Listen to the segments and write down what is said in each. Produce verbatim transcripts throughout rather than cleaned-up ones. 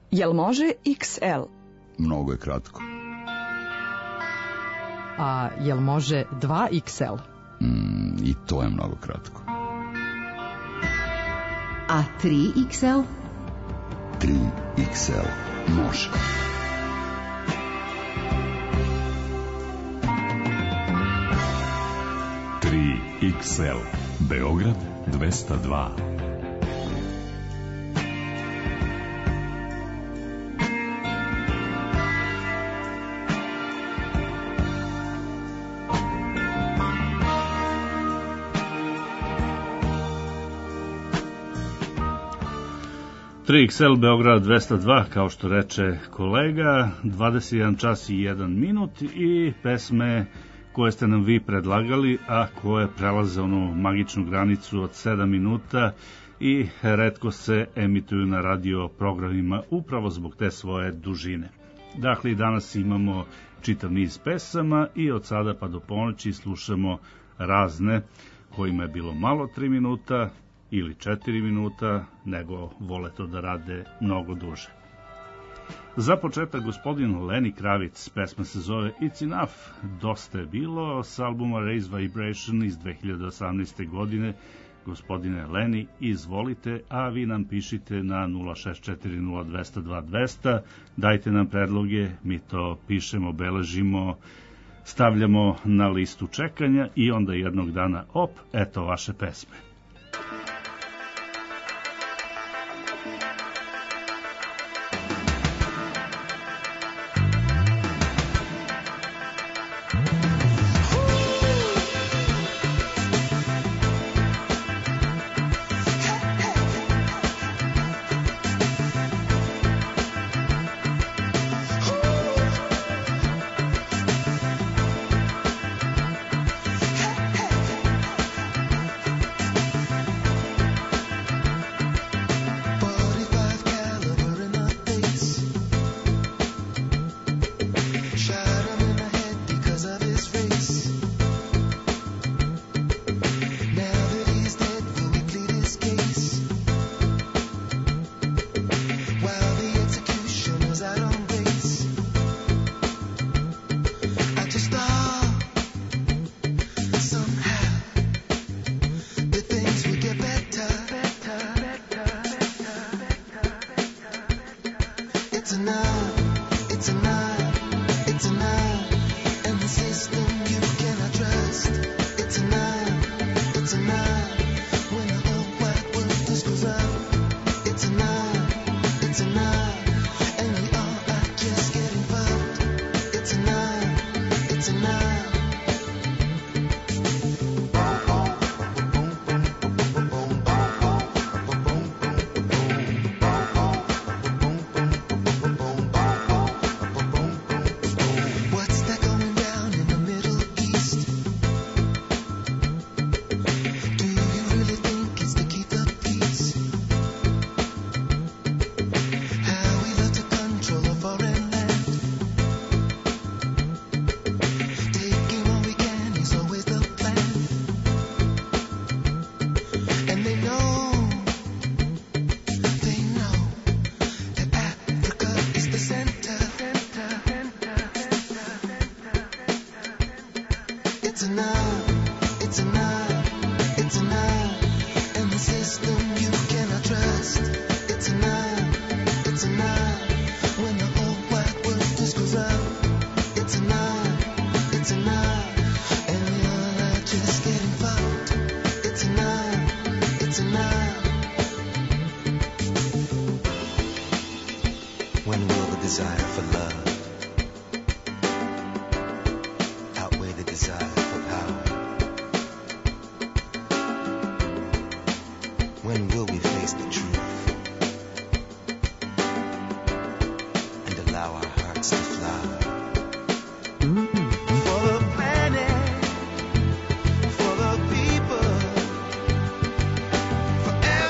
Jel može iks el? Mnogo je kratko. A jel može dva iks el? Mm, I to je mnogo kratko. A tri iks el? tri iks el može. tri iks el Beograd dvesta dva. tri iks el Beograd dvesta dva, kao što reče kolega, dvadeset jedan čas i jedan minut i pesme koje ste nam vi predlagali, a koje prelaze onu magičnu granicu od sedam minuta i retko se emituju na radio programima upravo zbog te svoje dužine. Dakle, danas imamo čitav niz pesama i od sada pa do ponoći slušamo razne kojima je bilo malo tri minuta ili četiri minuta, nego vole to da rade mnogo duže. Za početak gospodin Lenny Kravitz, pesma se zove It's Enough, dosta je bilo, s albuma Raise Vibration iz dve hiljade osamnaeste. godine. Gospodine Lenny, izvolite, a vi nam pišite na nula šest četiri nula dvesta dva dvesta, dajte nam predloge, mi to pišemo, beležimo, stavljamo na listu čekanja i onda jednog dana, op, eto vaše pesme.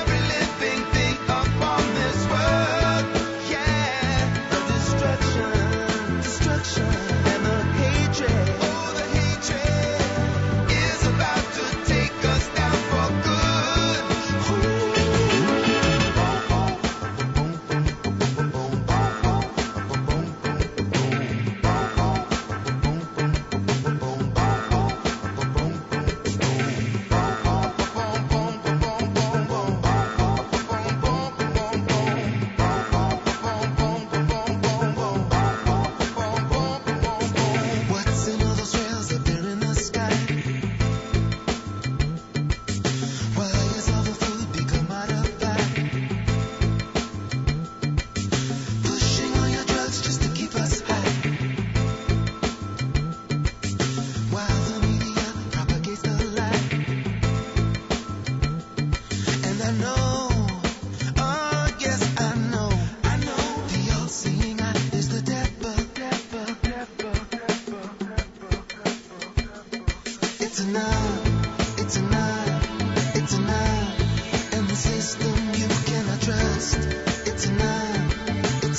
Destruction.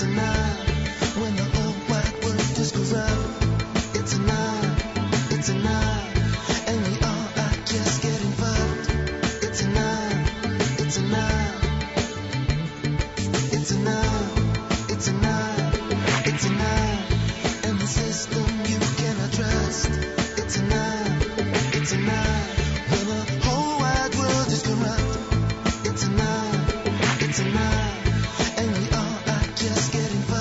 It's a lie, and we all are just getting fucked.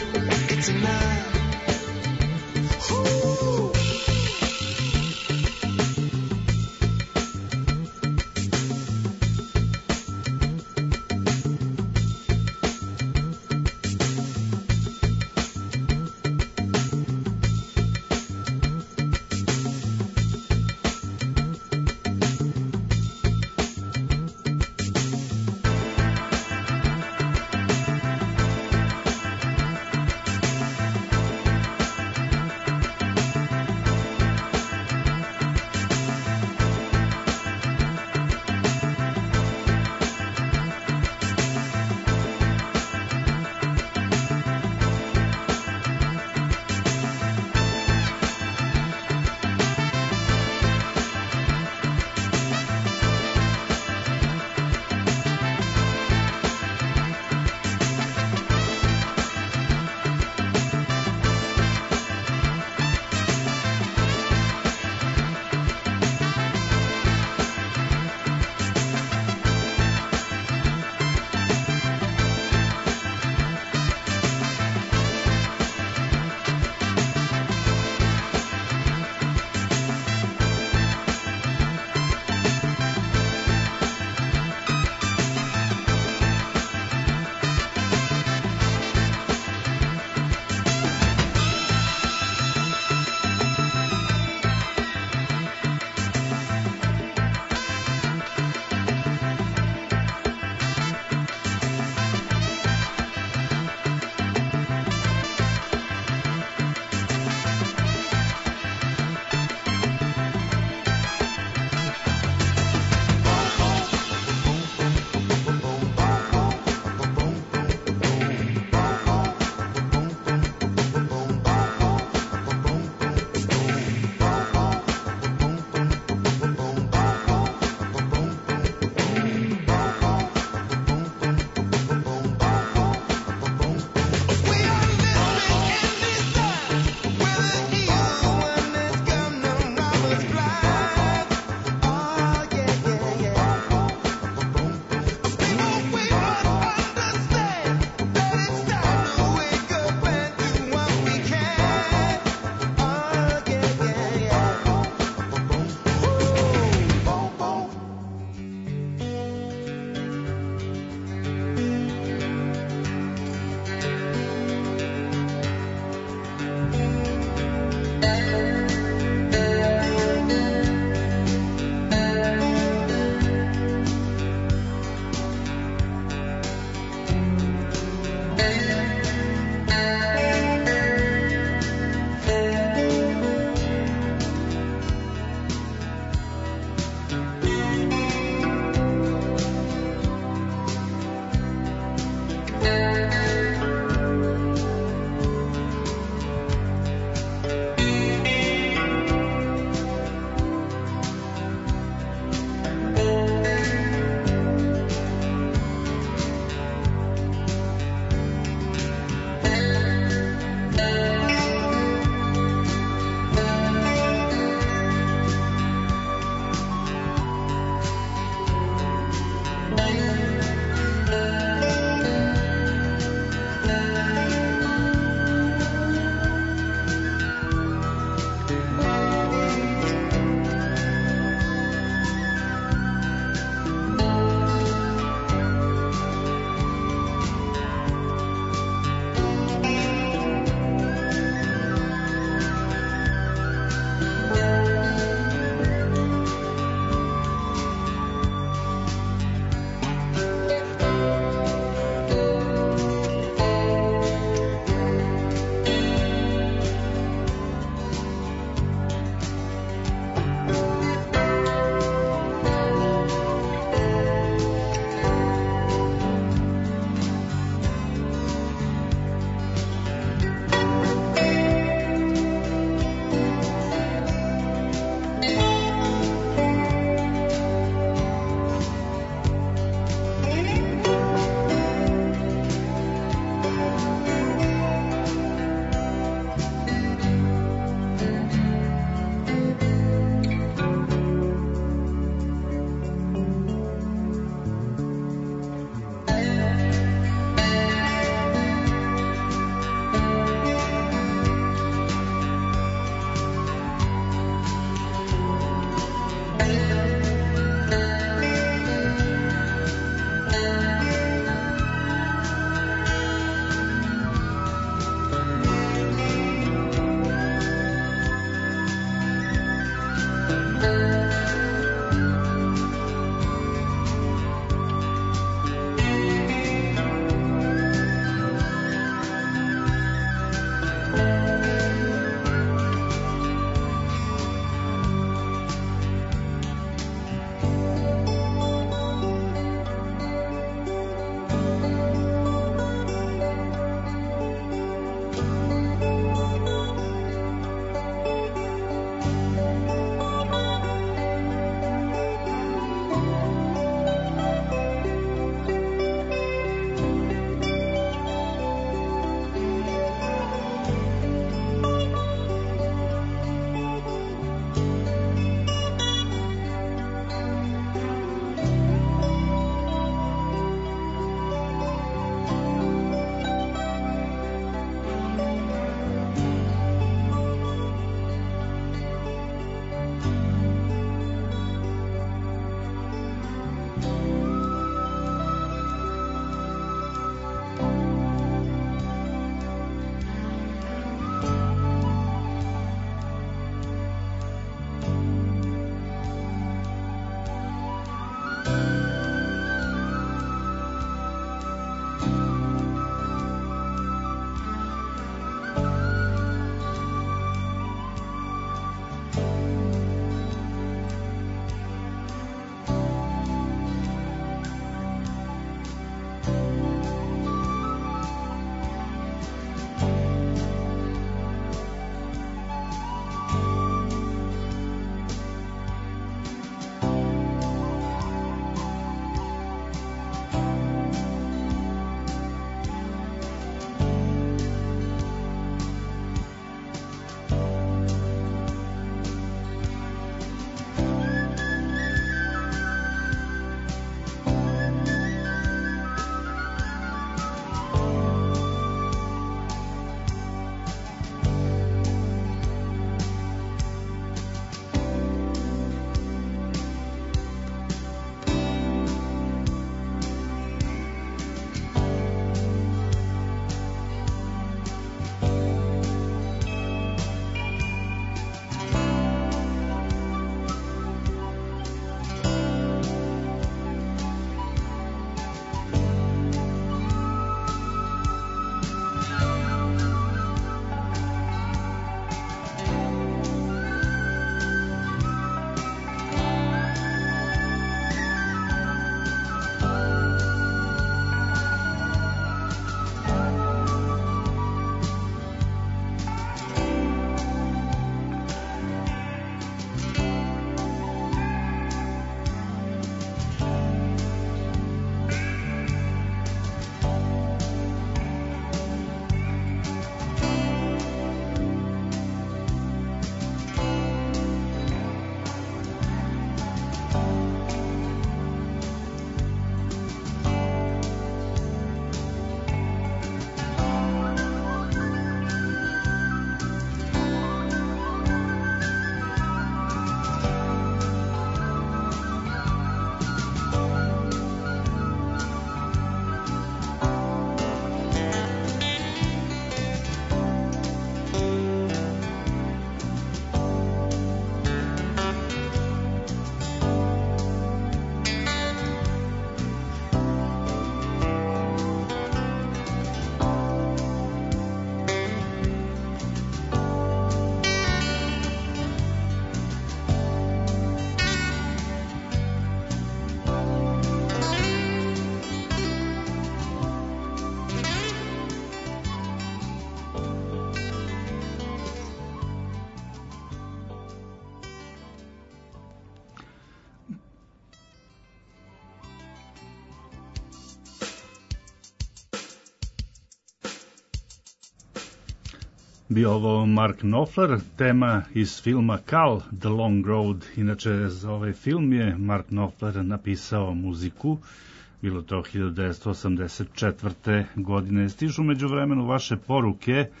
bio ovo Mark Knopfler, tema iz filma Kal, The Long Road. Inače, za ovaj film je Mark Knopfler napisao muziku, bilo to hiljadu devetsto osamdeset četvrte. godine. Stižu među vremenu vaše poruke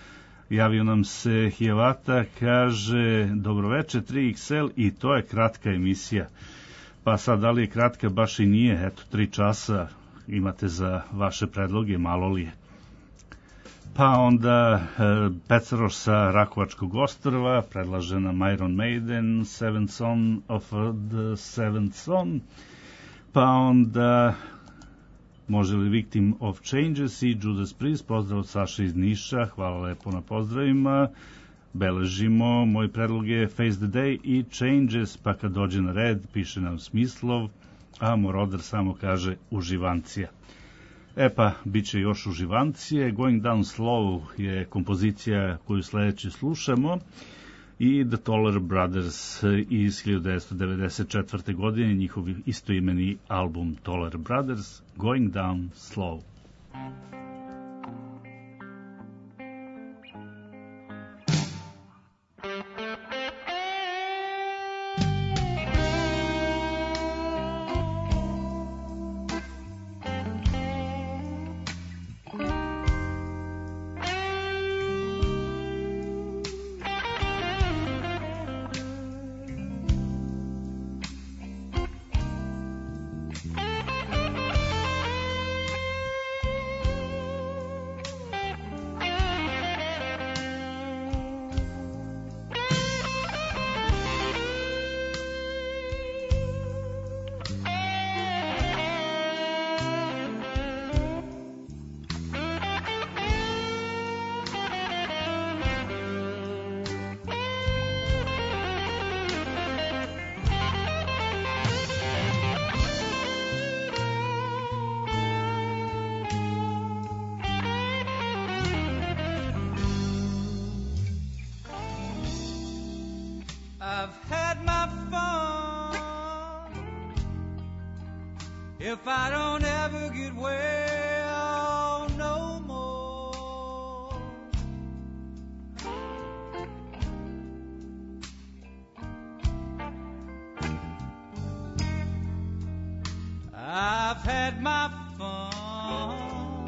Javio nam se Hjevata, kaže dobroveče tri iks el i to je kratka emisija. Pa sad, da li je kratka, baš i nije, eto, tri časa imate za vaše predloge, malo li je. Pa onda e, Pecaroš sa Rakovačkog ostrva predlaže nam Iron Maiden, Seventh Son of the Seventh Son. Pa onda može li Victim of Changes i Judas Priest, pozdrav od Saša iz Niša, hvala lepo na pozdravima. Beležimo, moj predlog je Face the Day i Changes, pa kad dođe na red, piše nam Smislov, a Moroder samo kaže uživancija. E pa, bit će još uživancije. Going Down Slow je kompozicija koju sledeće slušamo i The Toller Brothers iz hiljadu devetsto devedeset četvrte. godine, njihov istoimeni album Toller Brothers, Going Down Slow. If I don't ever get well no more, I've had my fun.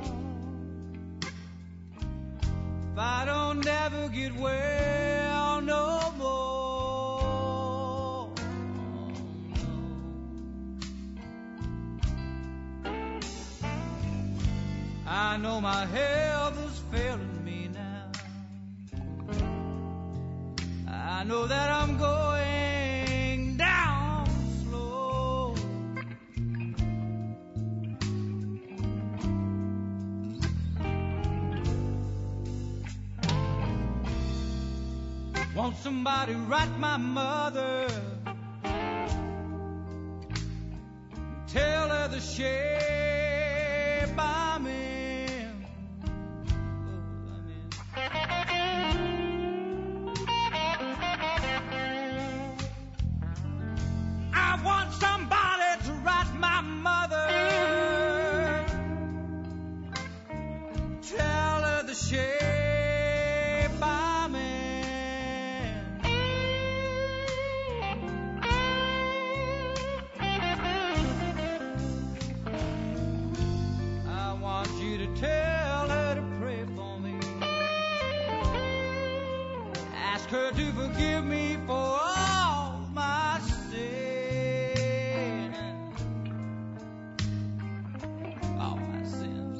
If I don't ever get well no more, I know my health is failing me now. I know that I'm going down slow. Want somebody write my mother, tell her the shape I'm in. I want somebody to write my mother, tell her the shape I'm in. I want you to tell her to pray for me, ask her to forgive me for all my sins, all my sins.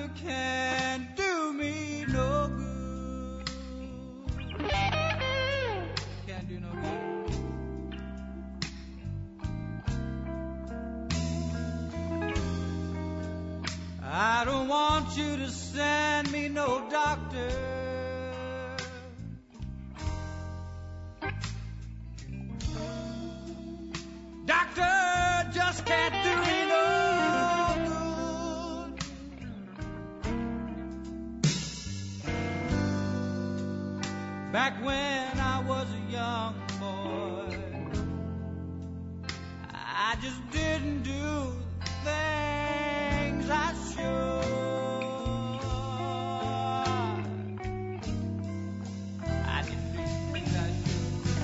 can't do me no good. Can't do no good. I don't want you to send me no doctor. Doctor just can't do me no good. Back when I was a young boy, I just didn't do the things I should. I didn't do the things I should.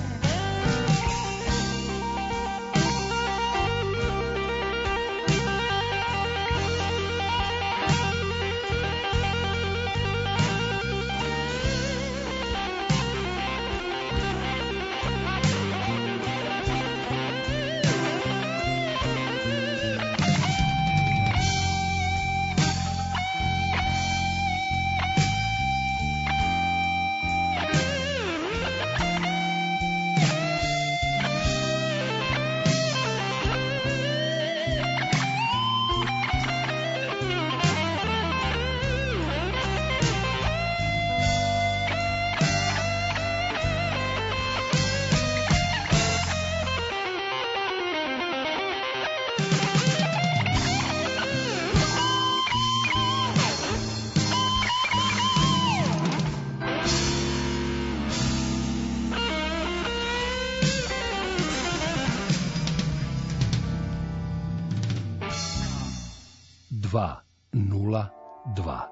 dva nula dva.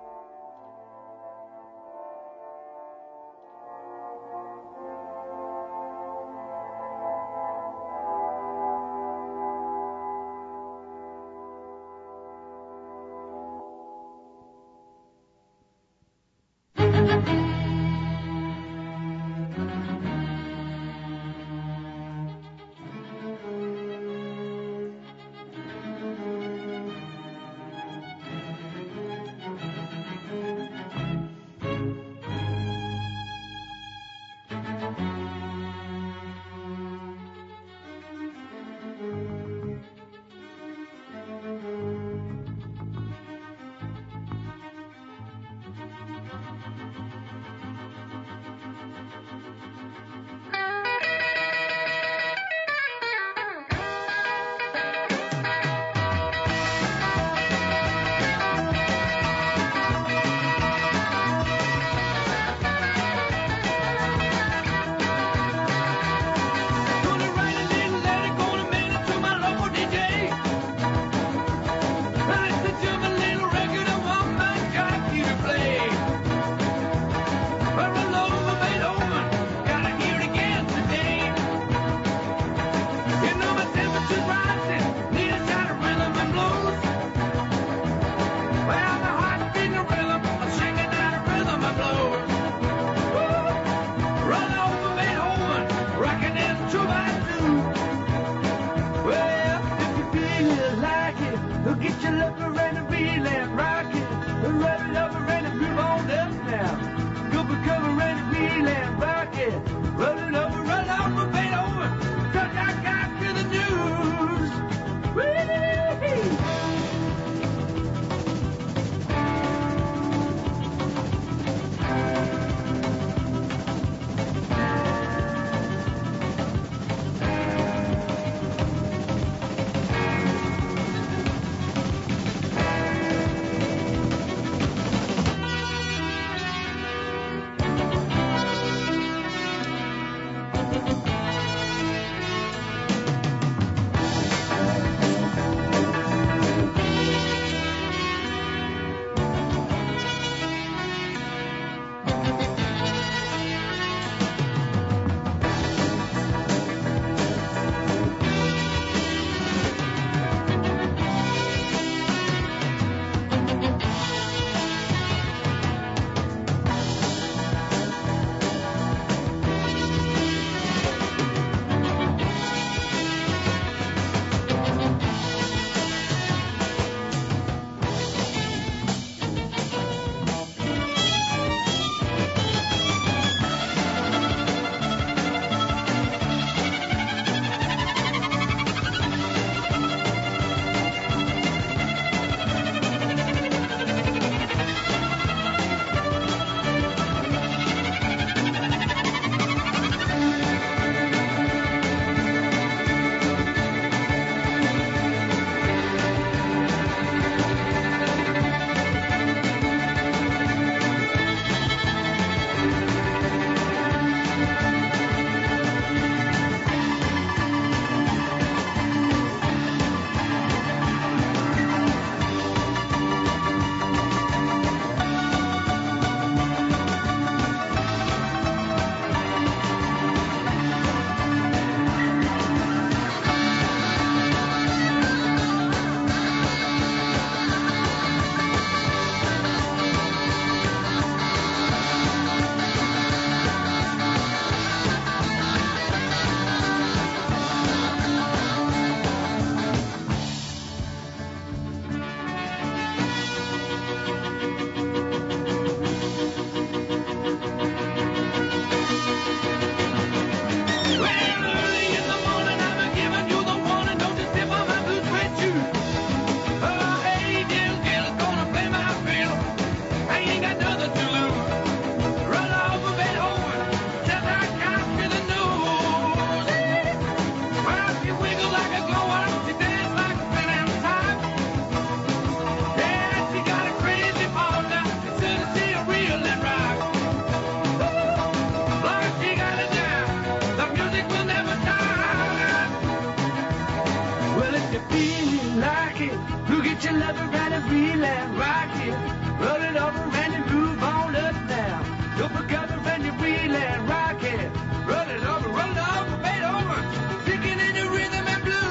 love around and reland right here. Roll it over and you move on up now. Don't forget the when you reland right here. Roll it over, roll it over, fade over. Sticking in the rhythm and blues.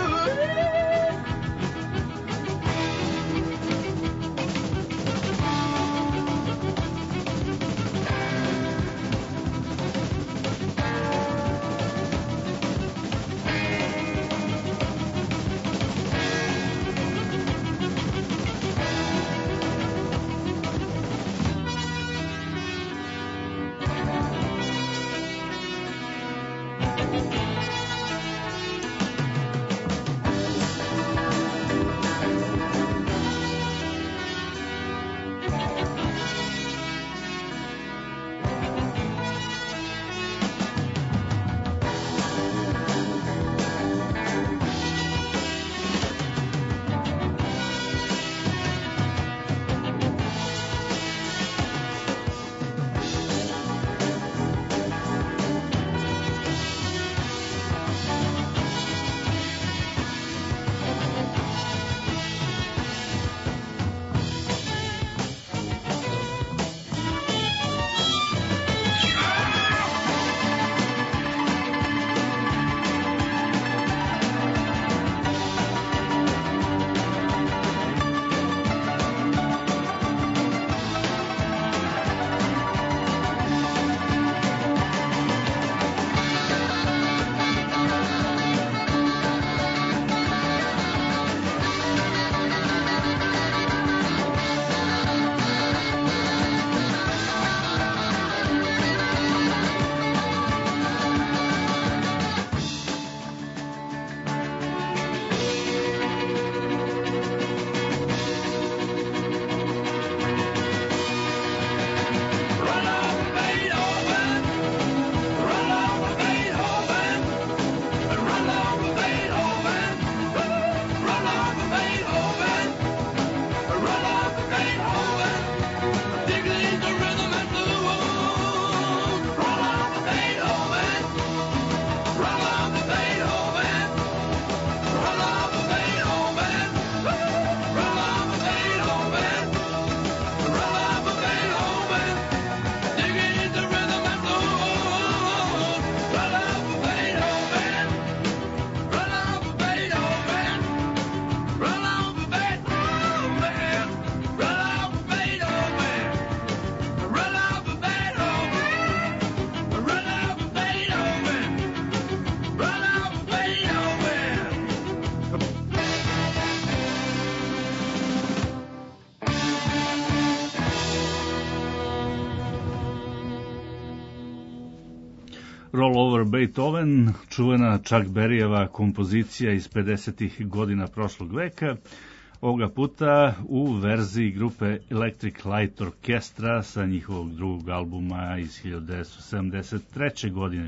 Roll Over Beethoven, čuvena Chuck Berryjeva kompozicija iz pedesetih godina prošlog veka, ovoga puta u verziji grupe Electric Light Orchestra sa njihovog drugog albuma iz hiljadu devetsto sedamdeset treće. godine.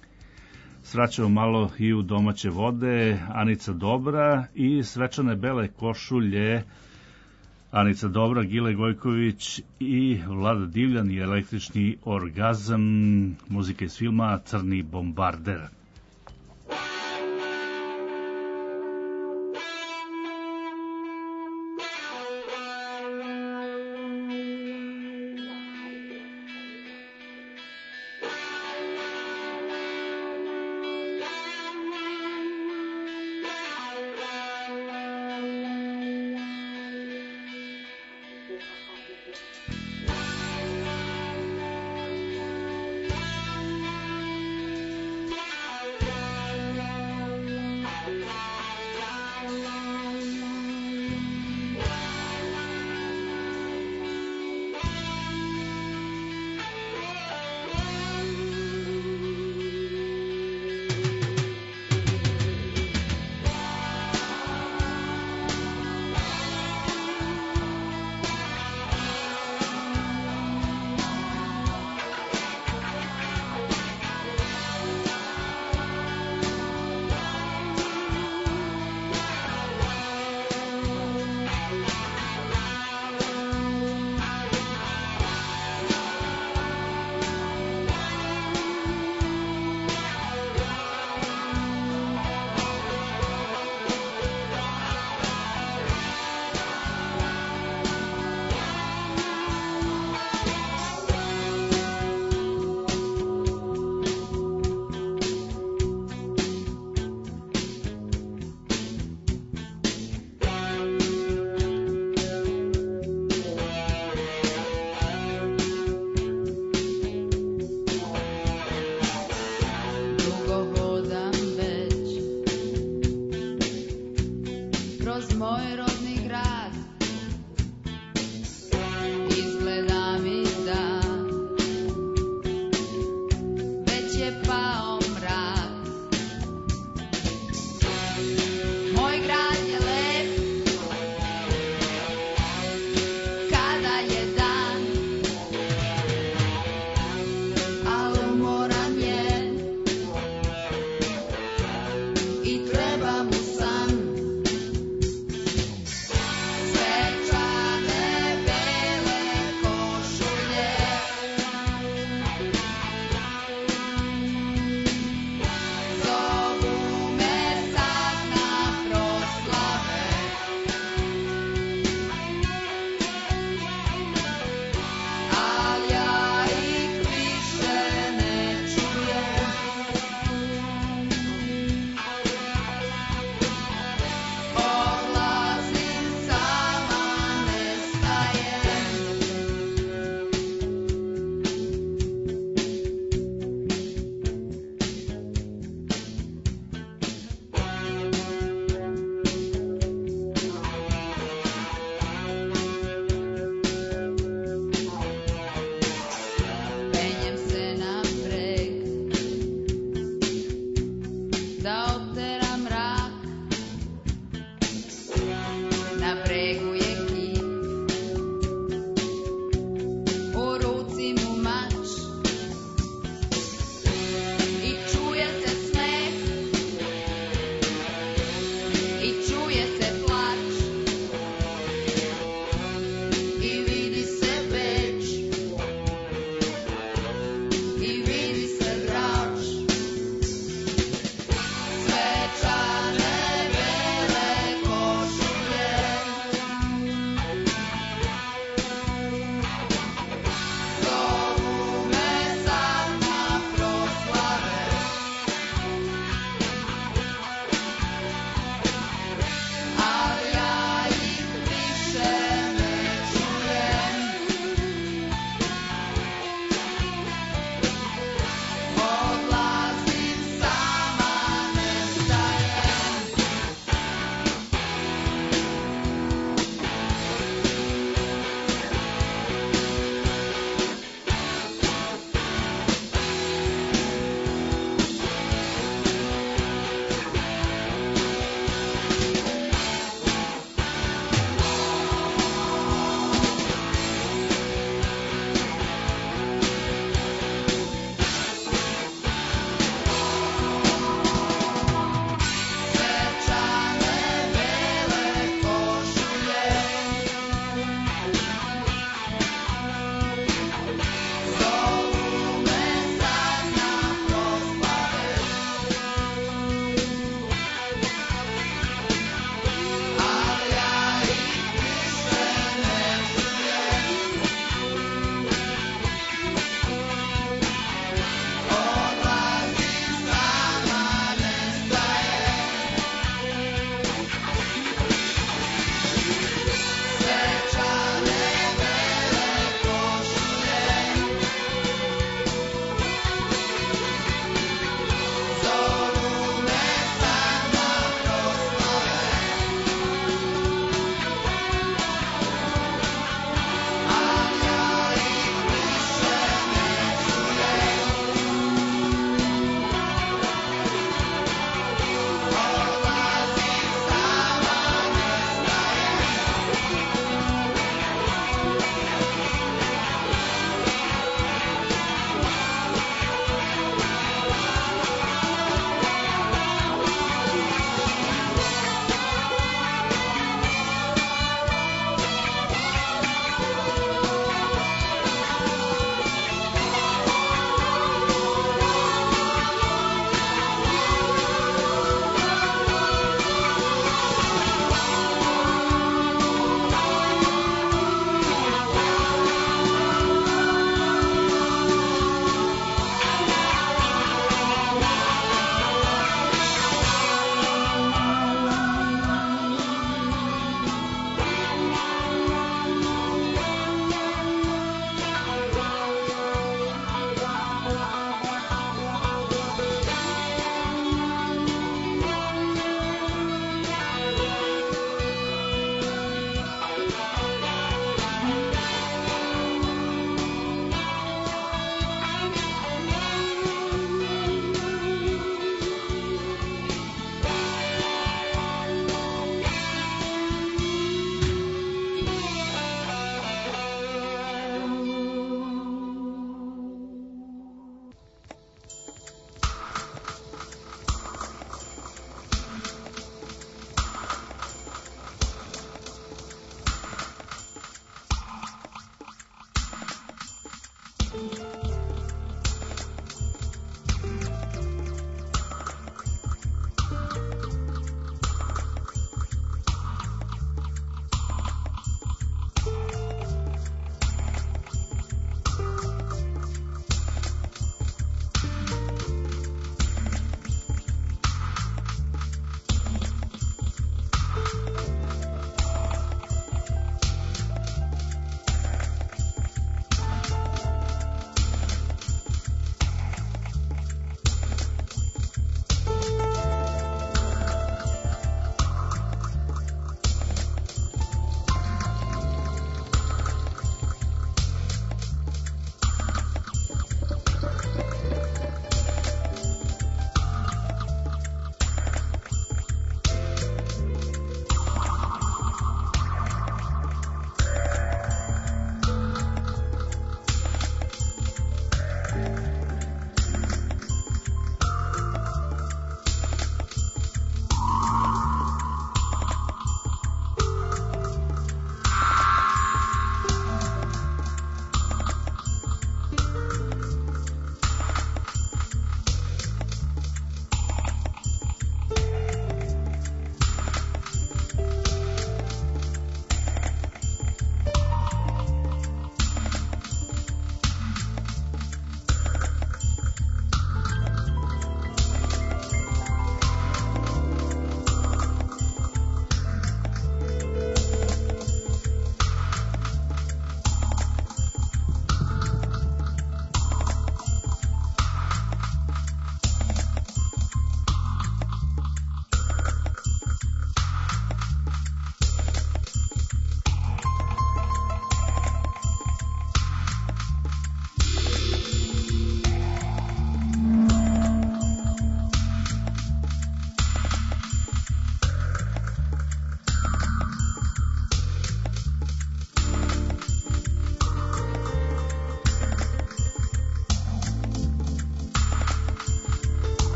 Svraćamo malo i u domaće vode, Anica Dobra i svečane bele košulje, Anica Dobra, Gile Gojković i Vlada Divljan i Električni orgazam, muzika iz filma Crni bombarder.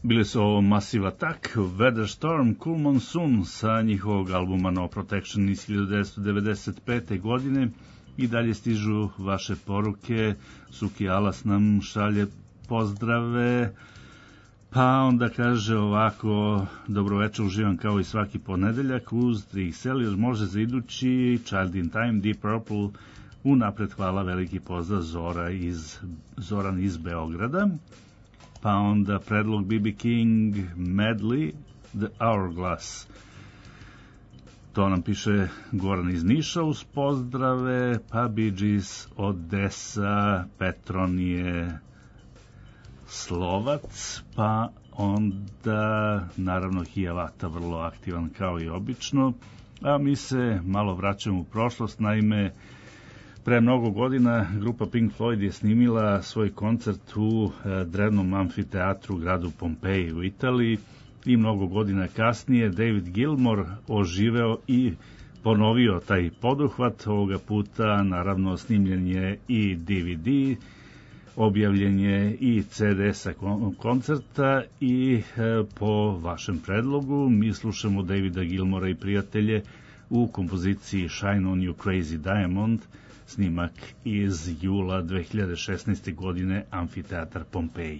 Bili su ovo Massive Attack, Weather Storm, Cool Monsoon sa njihovog albuma No Protection iz hiljadu devetsto devedeset pete. godine. I dalje stižu vaše poruke. Suki Alas nam šalje pozdrave, pa onda kaže ovako: dobro večer, uživam kao i svaki ponedeljak uz tri iks el, jer može za idući Child in Time, Deep Purple. Unapred hvala, veliki pozdrav, Zora iz, Zoran iz Beograda. Pa onda predlog B B King, Medley, The Hourglass. To nam piše Goran iz Niša uz pozdrave, pa Bee Gees, Odessa, Petronije, Slovac, pa onda naravno Hijavata, vrlo aktivan kao i obično. A mi se malo vraćamo u prošlost, naime pre mnogo godina grupa Pink Floyd je snimila svoj koncert u drevnom amfiteatru u gradu Pompeji u Italiji i mnogo godina kasnije David Gilmour oživeo i ponovio taj poduhvat. Ovoga puta naravno snimljen je i D V D, objavljen je i C D sa koncerta i po vašem predlogu mi slušamo Davida Gilmoura i prijatelje u kompoziciji Shine on You Crazy Diamond, snimak iz jula dve hiljade šesnaeste. godine, Amfiteatar Pompeji.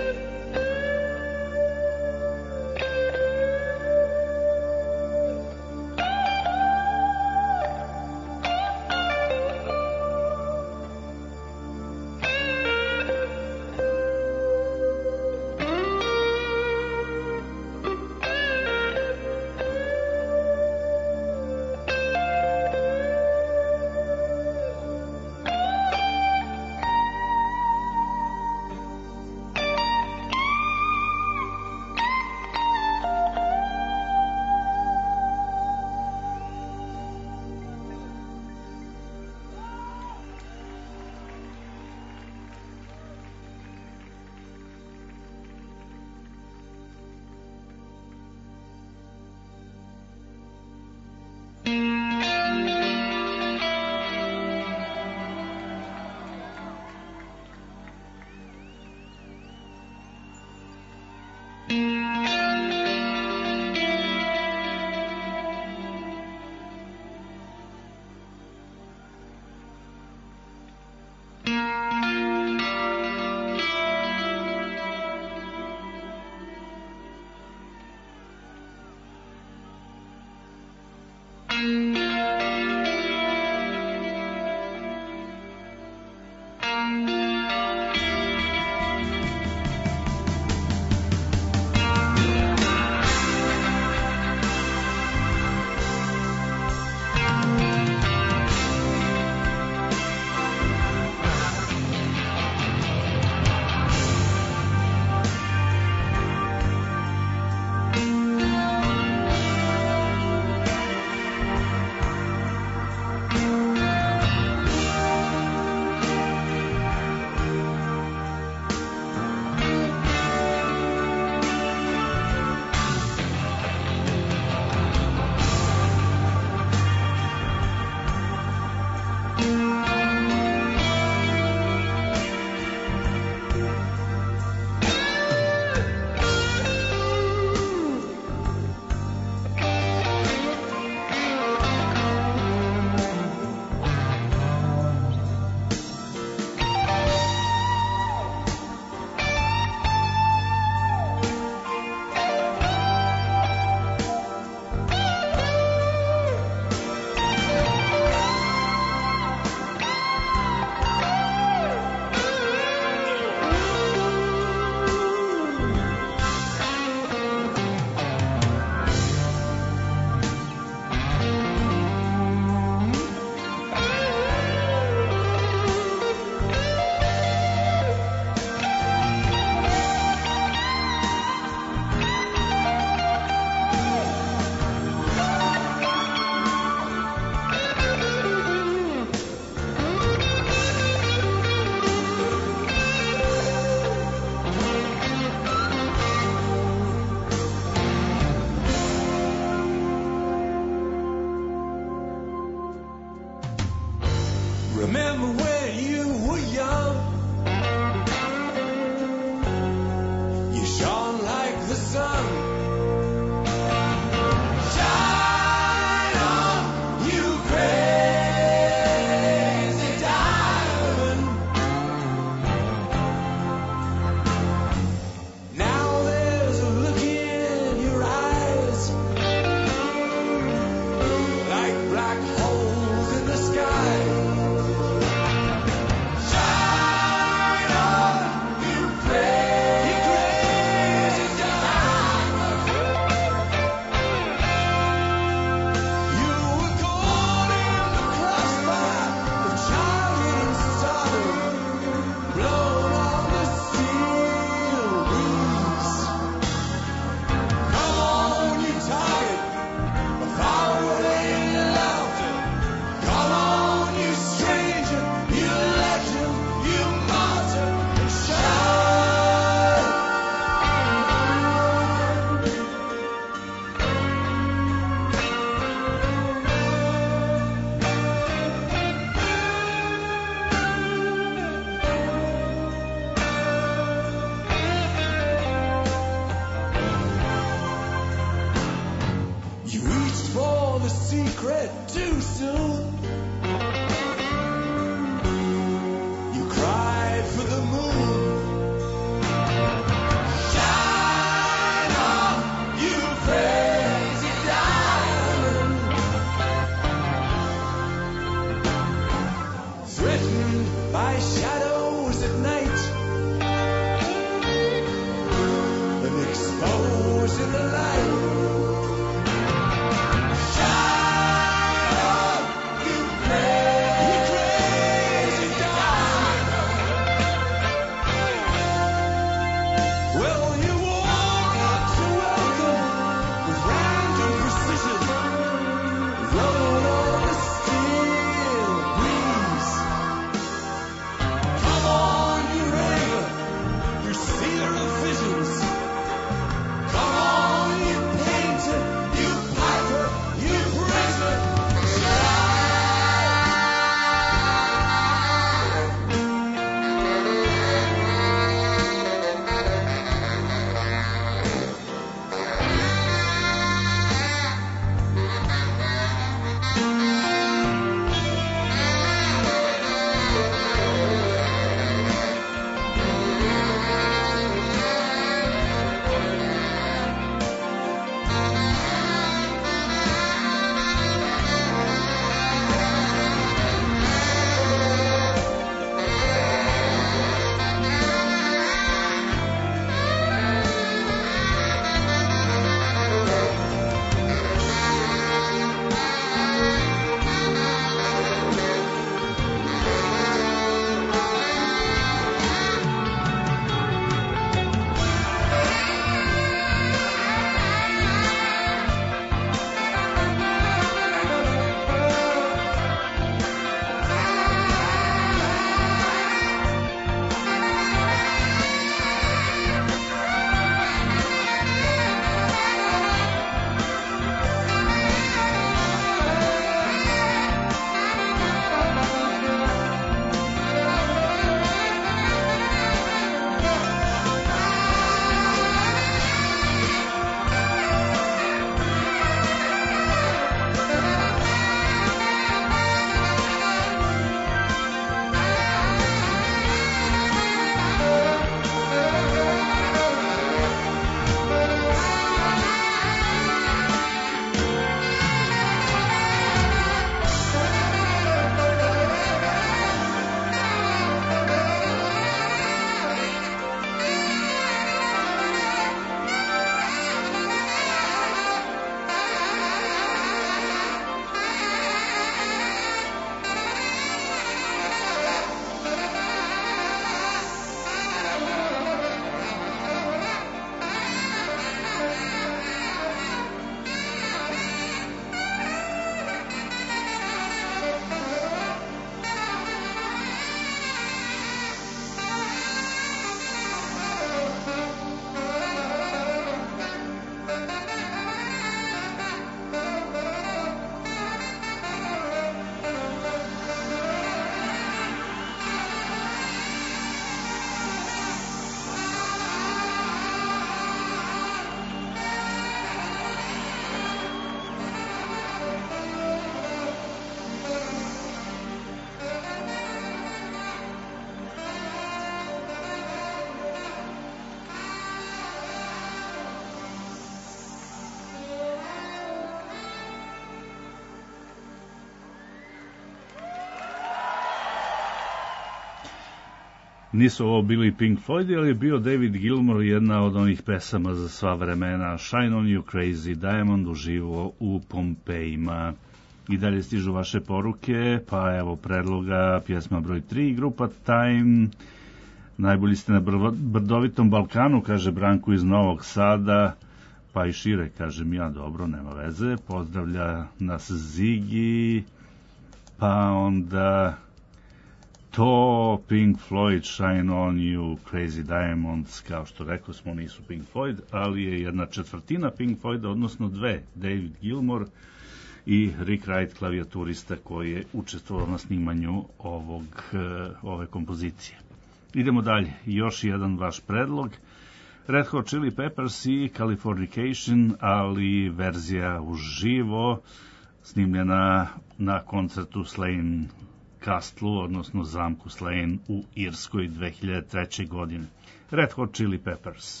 Nisu ovo bili Pink Floyd, ali je bio David Gilmour, jedna od onih pesama za sva vremena. Shine on you crazy diamond uživo u Pompejima. I dalje stižu vaše poruke, pa evo predloga, pjesma broj tri, grupa Time. Najbolji ste na brdovitom Balkanu, kaže Branko iz Novog Sada, pa i šire, kažem ja, dobro, nema veze. Pozdravlja nas Zigi, pa onda to Pink Floyd, Shine on you, Crazy Diamonds, kao što rekao smo, nisu Pink Floyd, ali je jedna četvrtina Pink Floyd, odnosno dve, David Gilmour i Rick Wright, klavijaturista koji je učestvovao na snimanju ovog, ove kompozicije. Idemo dalje, još jedan vaš predlog, Red Hot Chili Peppers i Californication, ali verzija uživo, snimljena na koncertu Slane Castle, odnosno zamku Slane u Irskoj dve hiljade treće. godine. Red Hot Chili Peppers.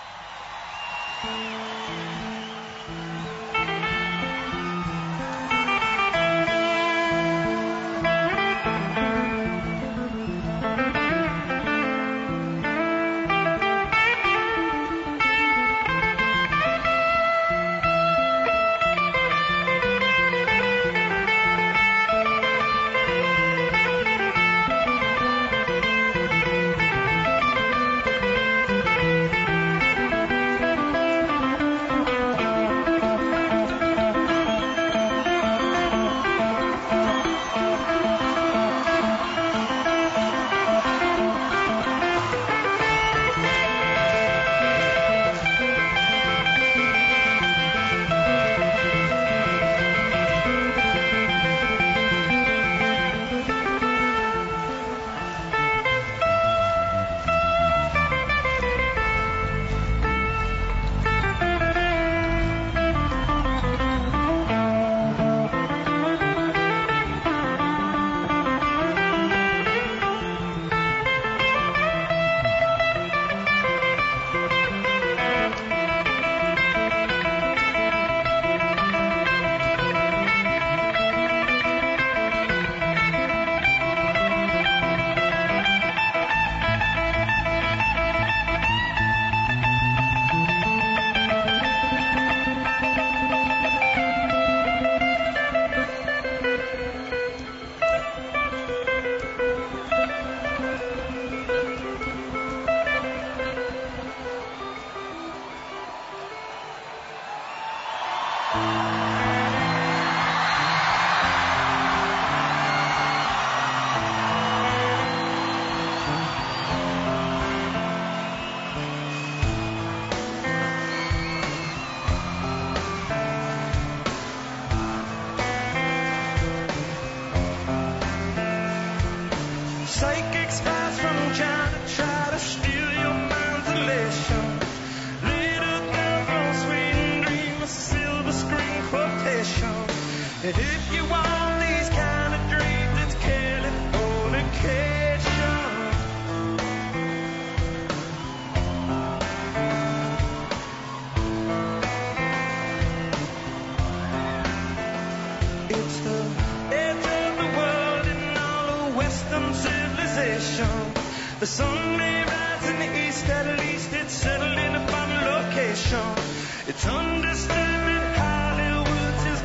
The sun may rise in the east, at least it's settled in a final location. It's understanding Hollywood's his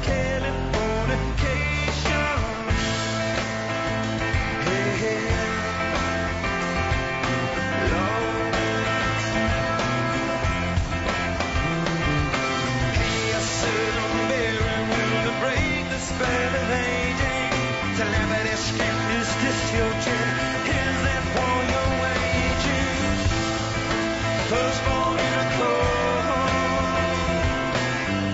Californication. Hey, hey, Lord. Hey, I said I'm very willing to break the spell of aging. Telepathy, skin, is this your chair? Is that for your wages? Firstborn in a cold.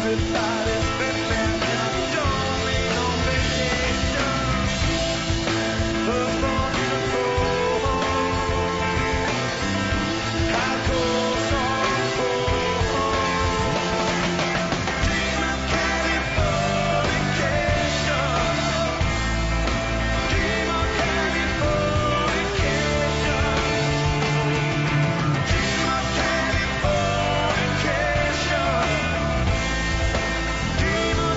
Everybody's spending, don't need no vacation. Up on the floor, high coast on board. Dream of Californication. Dream of Californication. Dream of Californication. Dream of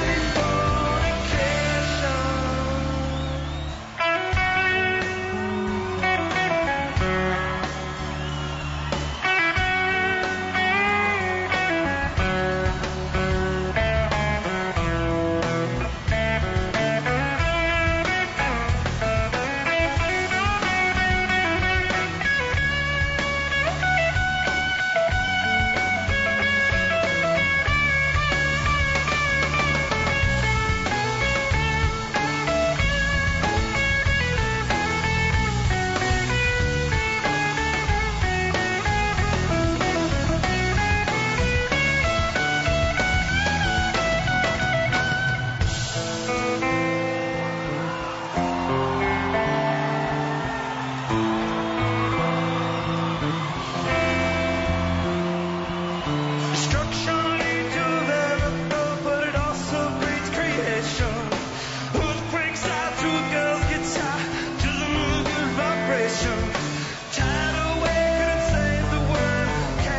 destruction leads to development, but it also breeds creation. Earthquakes out through girls' guitar to the moving vibration. Tidal wave could save the world.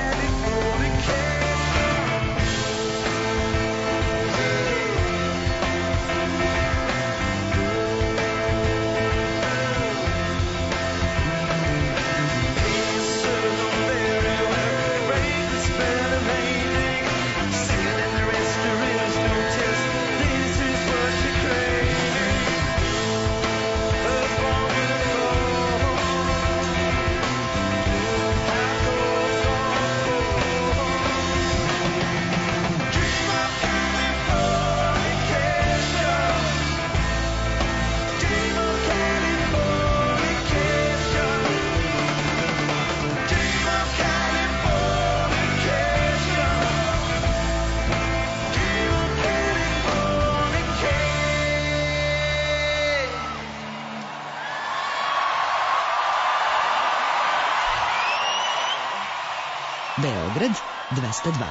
Beograd dvesta dva.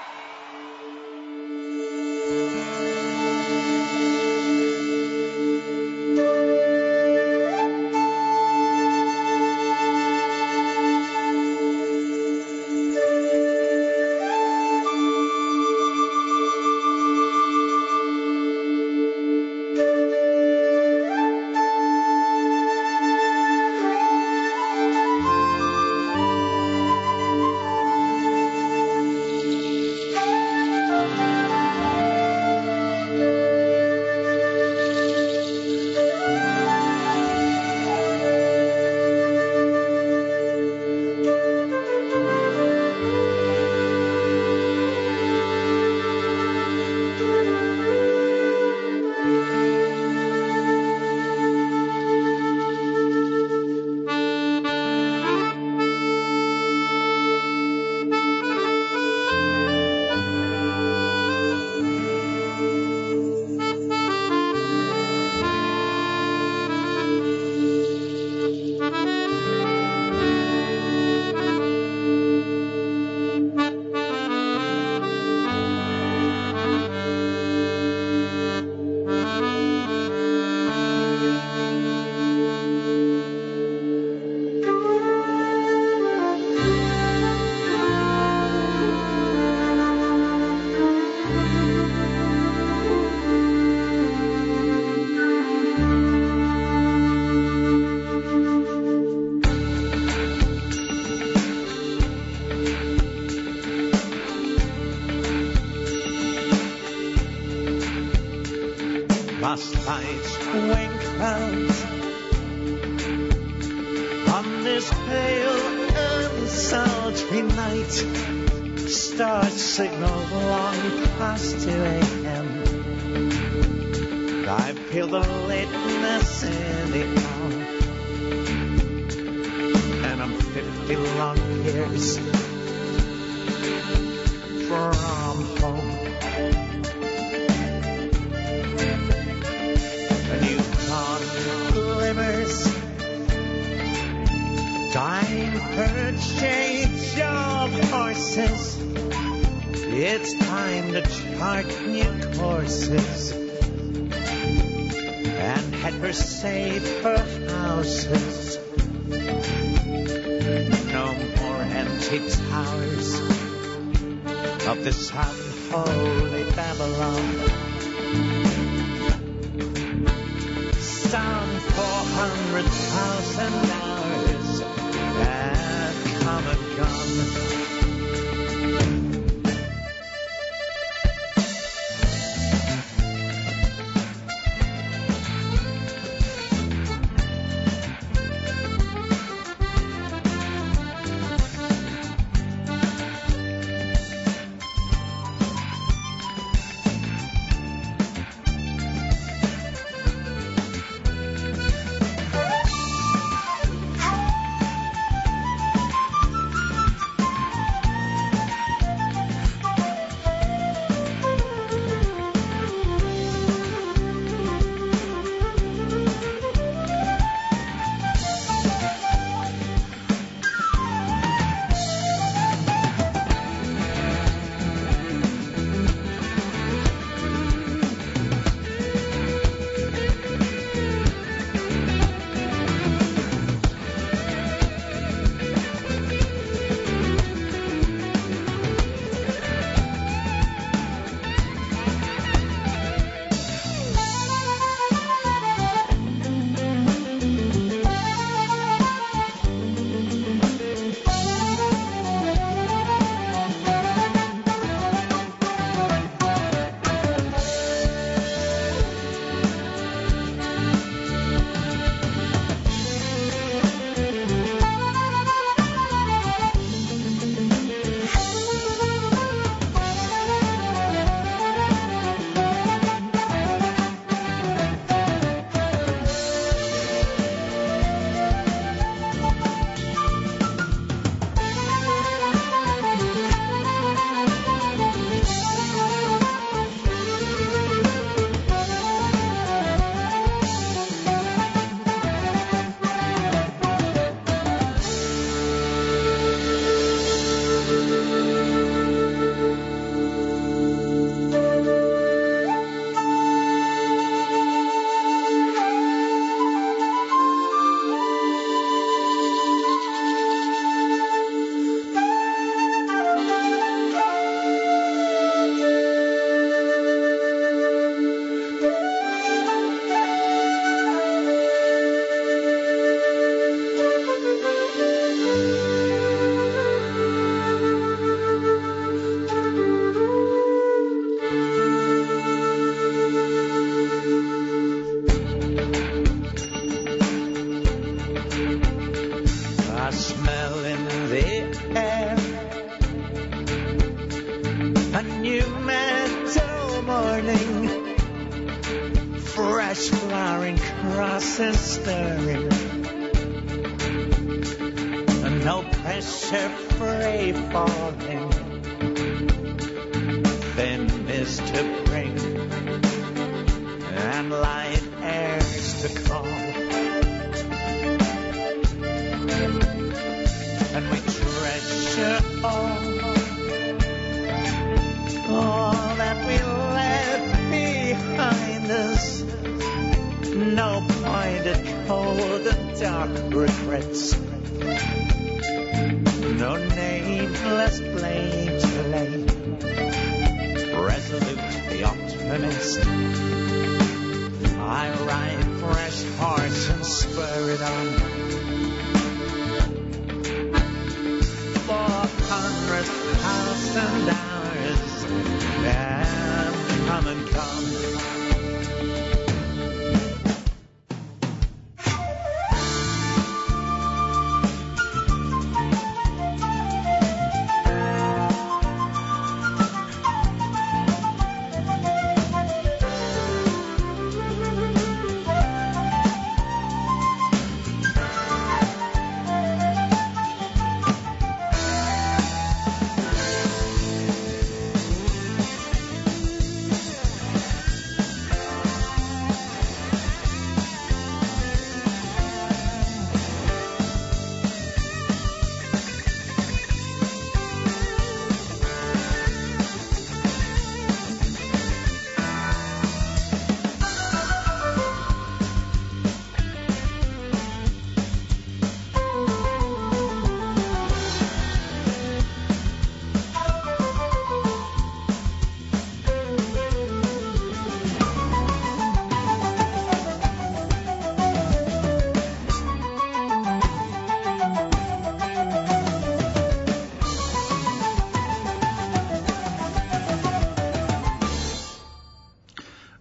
Last night's wing clouds on this pale and sultry night. Stars signal long past two a.m. I feel the lateness in the hour, and I'm fifty long years from home. It's time to chart new courses and head for safer houses. No more empty towers of this unholy Babylon. Some four hundred thousand hours have come and gone.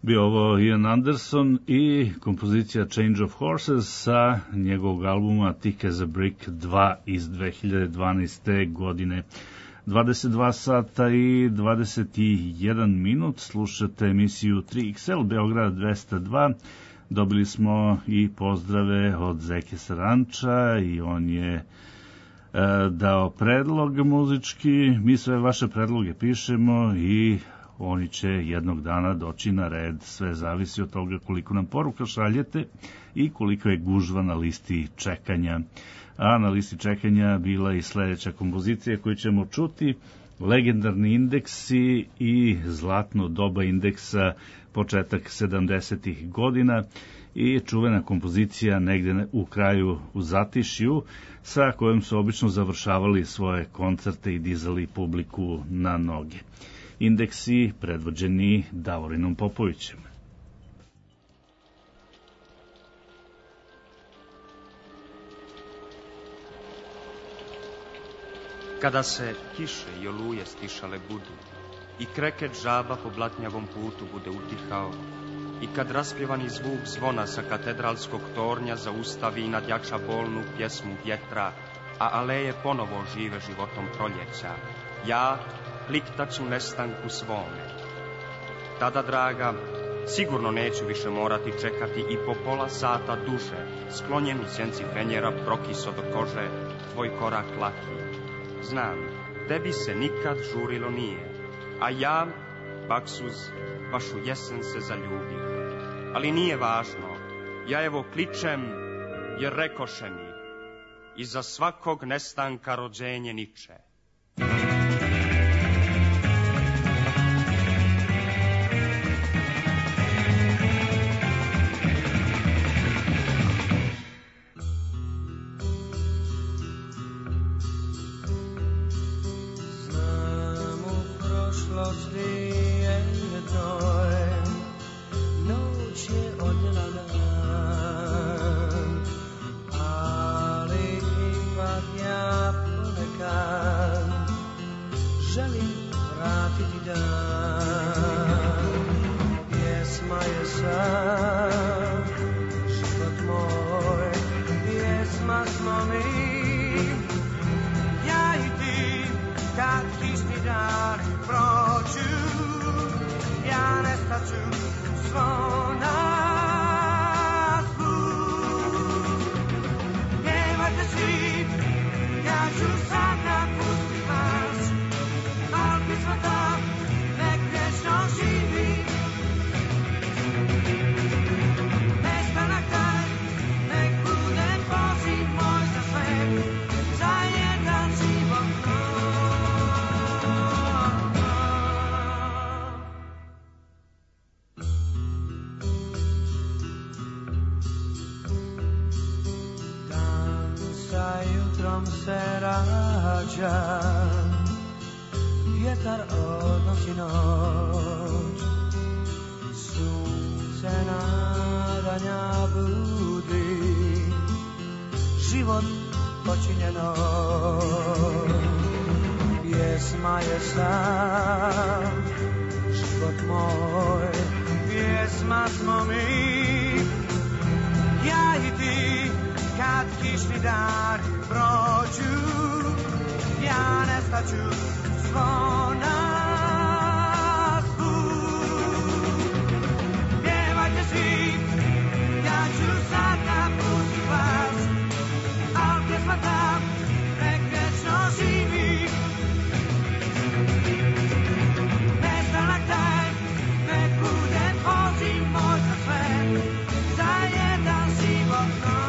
Bio ovo Ian Anderson i kompozicija Change of Horses sa njegovog albuma Thick as a Brick dva iz dve hiljade dvanaeste. godine. dvadeset dva sata i dvadeset jedan minut, slušate emisiju tri iks el Beograd dvesta dva. Dobili smo i pozdrave od Zeke Saranča i on je e, dao predlog muzički. Mi sve vaše predloge pišemo i oni će jednog dana doći na red. Sve zavisi od toga koliko nam poruka šaljete i koliko je gužva na listi čekanja. A na listi čekanja bila i sledeća kompozicija koju ćemo čuti, legendarni indeksi i zlatno doba indeksa, početak sedamdesetih godina i čuvena kompozicija negde u kraju u Zatišju, sa kojom su obično završavali svoje koncerte i dizali publiku na noge. Indeksi predvođeni Davorinom Popovićem. Kada se kiše i oluje stišale budu i kreket žaba po blatnjavom putu bude utihao i kad raspjevani zvuk zvona sa katedralskog tornja zaustavi i nadjača bolnu pjesmu vjetra, a aleje ponovo žive životom proljeća, ja kliktaću nestanku svome. Tada, draga, sigurno neću više morati čekati i po pola sata duže, sklonjen u sjenci fenjera prokiso do kože, tvoj korak laki. Znam, tebi se nikad žurilo nije, a ja, baksuz, baš u jesen se zaljubim. Ali nije važno, ja evo kličem, jer rekoše mi, iza svakog nestanka rođenje niče. Vjetar odnosi noć, sunce nadanja budi, život počinje noć. Pjesma je sam, život moj, pjesma smo mi, ja i ti, kad kišni dani prođu, ja nestaću zvona svud. Pjevajte svi, ja ću sad napustit vas, al pjesma ta nek vječno živi. Nestanak taj, nek bude poziv moj za sve, za jedan život nov.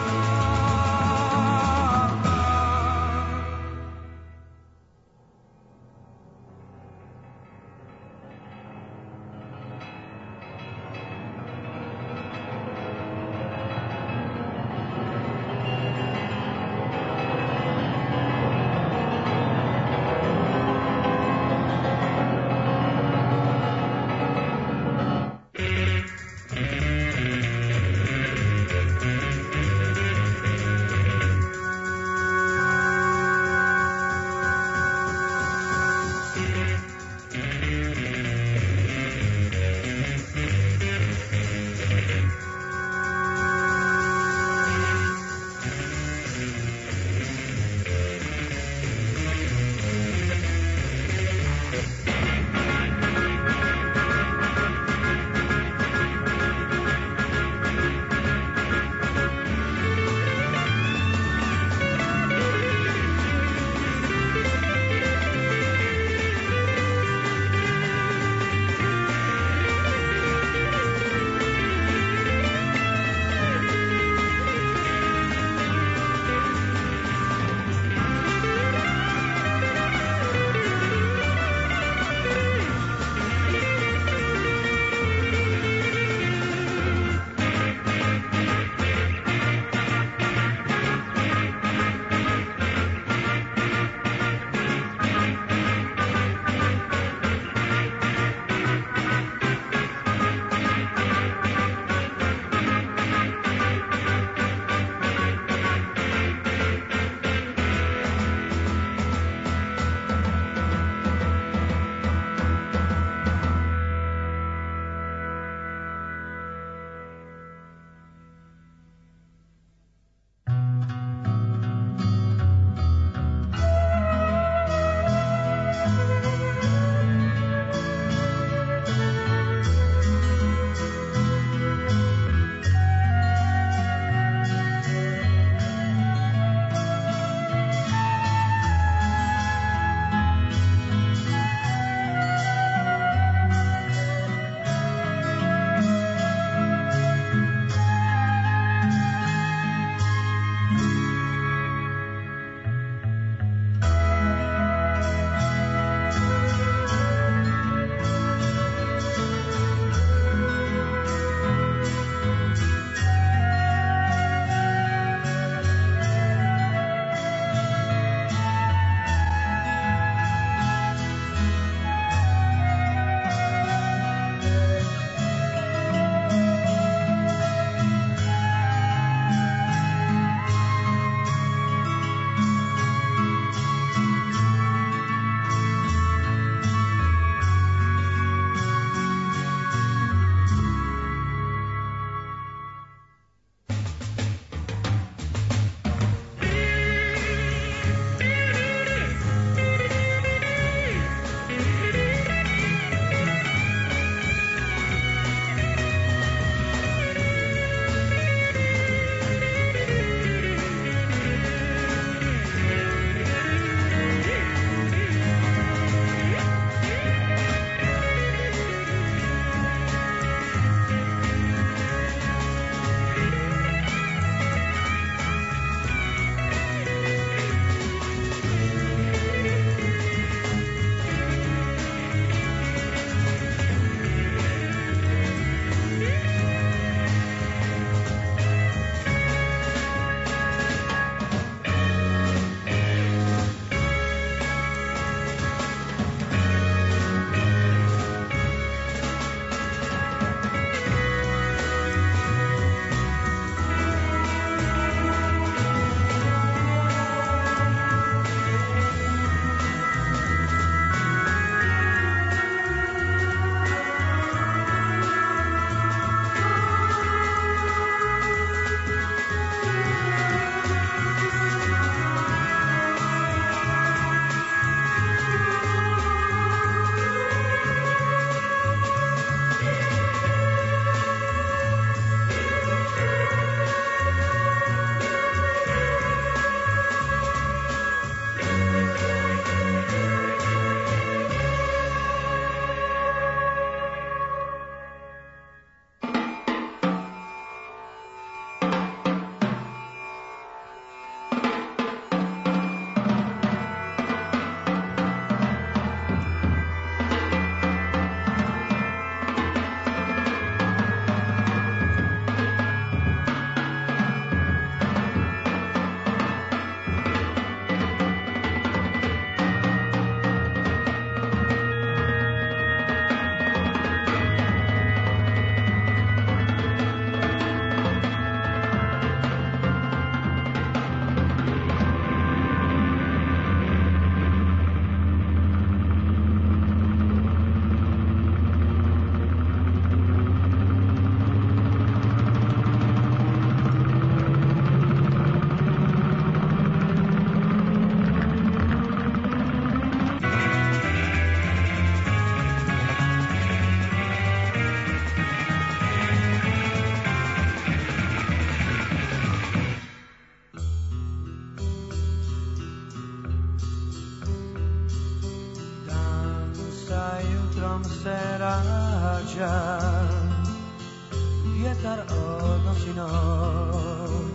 žal, vjetar odnosi noć,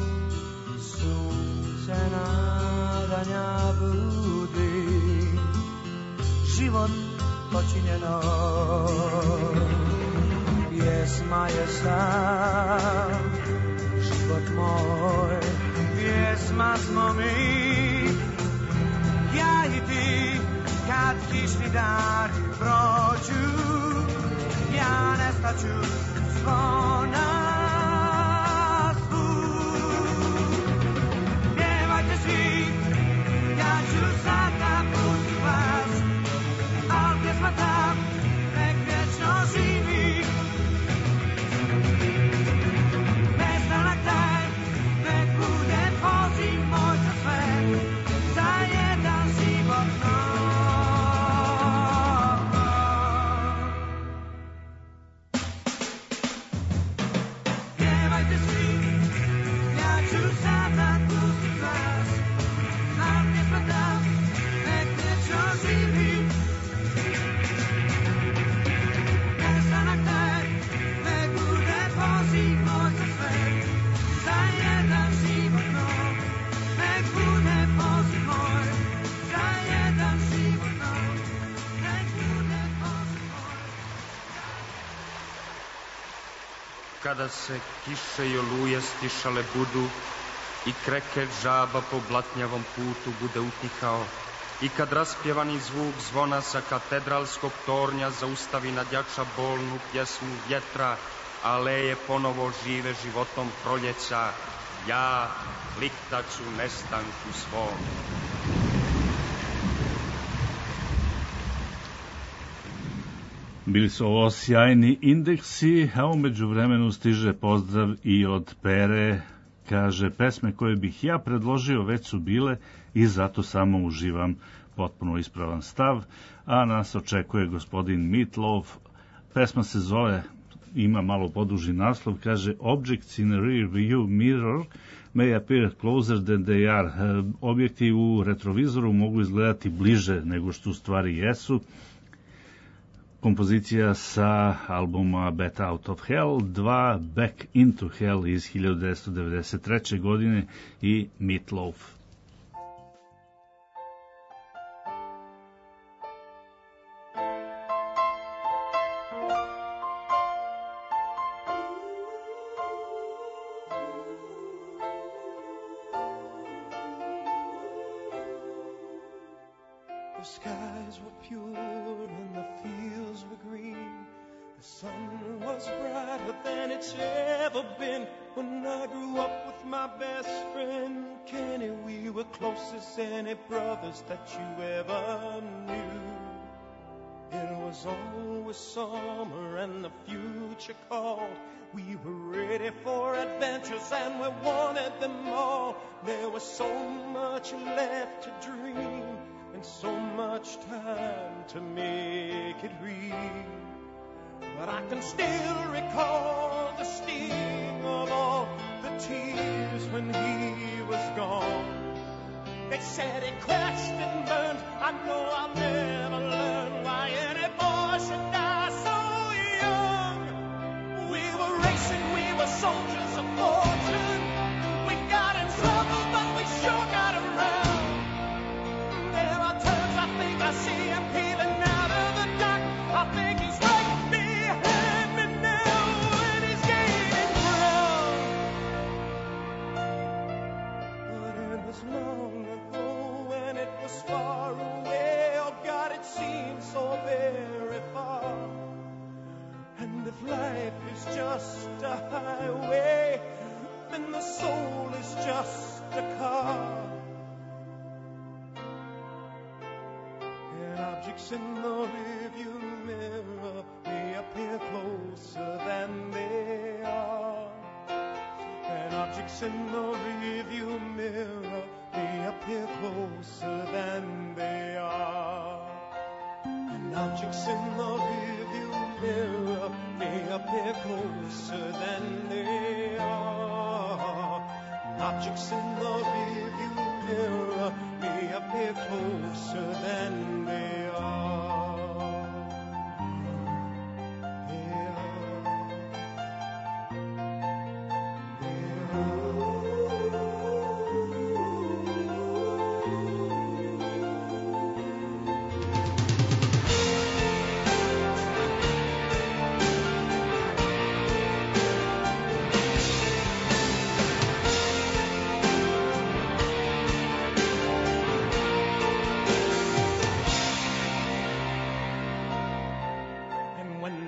sunce nadanja budi, život počinje noć. Pjesma je sam, život moj, pjesma smo mi, ja i ti, kad kišni dani prođu, ja nestaću zvona zvuk. Pjevajte svi, ja ću sada pustit vas, al pjesma ta nek vječno živi. Nestanak taj, nek bude poziv moj za sve, za jedan život nov. Pjevajte svi, ja ću sada pustit vas, al pjesma ta nek vječno živi. Nestanak taj, nek bude poziv moj za sve, za jedan život nov. Nek bude poziv moj, za jedan život nov. Nek bude poziv moj. Kada se kiše i oluje stišale budu i kreket žaba po blatnjavom putu bude utihao i kad raspjevani zvuk zvona sa katedralskog tornja zaustavi nadjača bolnu pjesmu vjetra, aleje ponovo žive životom proljeća, ja liktaću nestanku svom. Bili su ovo sjajni indeksi, a umeđu vremenu stiže pozdrav i od Pere. Kaže, pesme koje bih ja predložio već su bile i zato samo uživam. Potpuno ispravan stav, a nas očekuje gospodin Meatloaf. Pesma se zove, ima malo poduži naslov, kaže Objects in a rear view mirror may appear closer than they are. Objekti u retrovizoru mogu izgledati bliže nego što u stvari jesu. Kompozicija sa albuma Bat Out of Hell, dva Back into Hell iz hiljadu devetsto devedeset treće. godine i Meatloaf. The skies were pure and the fields were green. The sun was brighter than it's ever been. When I grew up with my best friend Kenny, we were close as any brothers that you ever knew. It was always summer and the future called. We were ready for adventures and we wanted them all. There was so much left to dream and so much time to make it real. But I can still recall the sting of all the tears when he was gone. They said he crashed and burned. I know I'll never learn why any boy should die so young. We were racing, we were soldiers of fortune. We got in trouble, but we sure got around. There are times I think I see him peeling out of the dark. I think he's right behind me now, and he's gaining ground. But it was long ago, and it was far away. Oh God, it seems so very far. And if life is just a highway, then the soul is just a car. And objects in the rearview mirror may appear closer than they are. And objects in the rearview mirror may appear closer than they are. And objects in the rearview mirror may appear closer than they are. And objects in the rearview mirror may appear closer than they are.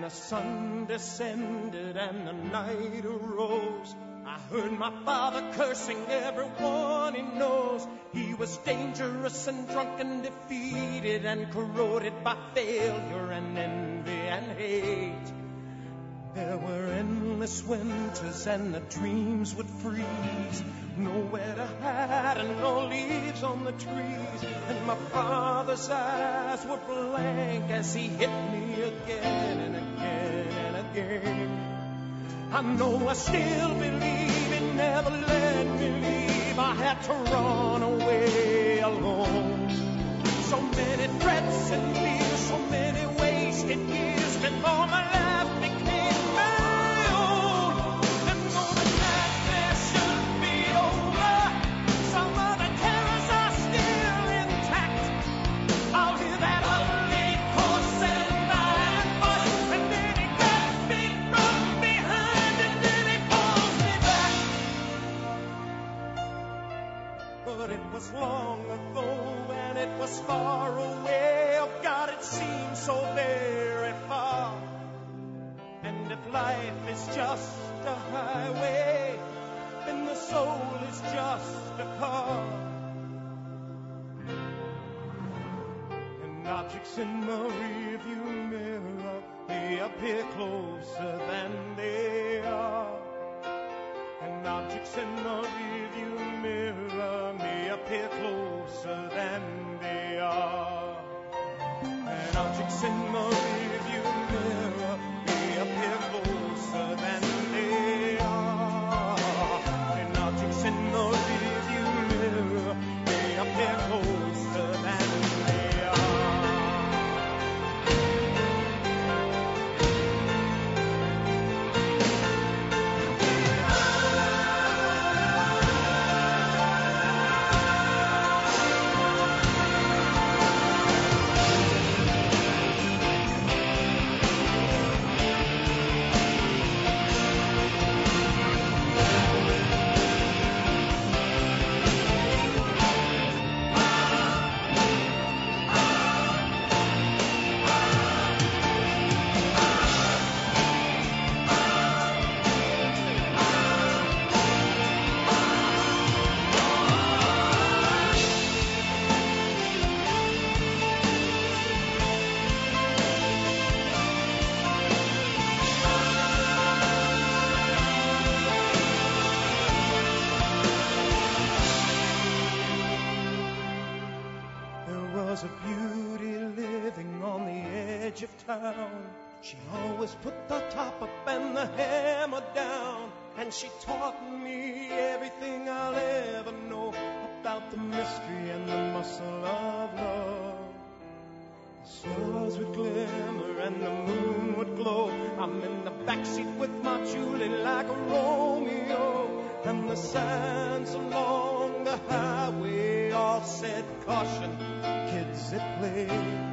the sun descended and the night arose, I heard my father cursing everyone he knows. He was dangerous and drunk and defeated and corroded by failure and envy and hate. There were endless winters and the dreams would freeze, nowhere to hide and no leaves on the trees. And my father's eyes were blank as he hit me again and again and again. I know I still believe he never let me leave. I had to run away alone. So many threats and fears, so many wasted years before my life became my own. And though the nightmare should be over, some of the terrors are still intact. I'll hear that ugly horse and iron voice, and then he grabs me from behind, and then he pulls me back. But it was long ago, and it was far away. Oh God, it seems so very far. And if life is just a highway, then the soul is just a car. And objects in the rearview mirror, they appear closer than they are. And objects in the rearview mirror may appear closer than they are. And objects in the rearview mirror may appear closer than they are. And objects in the rearview mirror may appear closer than they are. She always put the top up and the hammer down, and she taught me everything I'll ever know about the mystery and the muscle of love. The stars would glimmer and the moon would glow. I'm in the backseat with my Julie like a Romeo, and the signs along the highway all said caution, kids at play.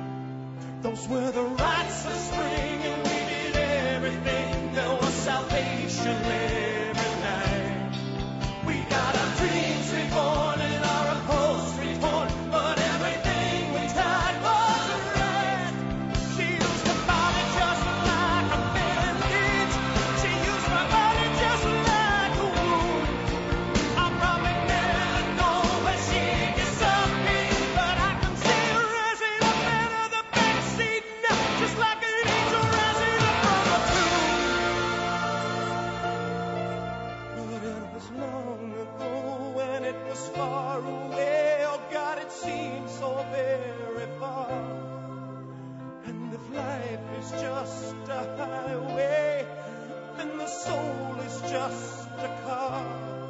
Those were the rites of spring, and we did everything. There was salvation every night. We got our dreams reborn and our upholstery torn, but everything we tried wasn't right. She used her body just like a bandage. She used my body just like a wound. I probably never know where she gets up in, but I can see her rising up out of the backseat now, just like an angel rising up from a tomb. But it was long ago and it was far away. Oh God, it seems so very far. And if life is just a highway, then the soul is just a car.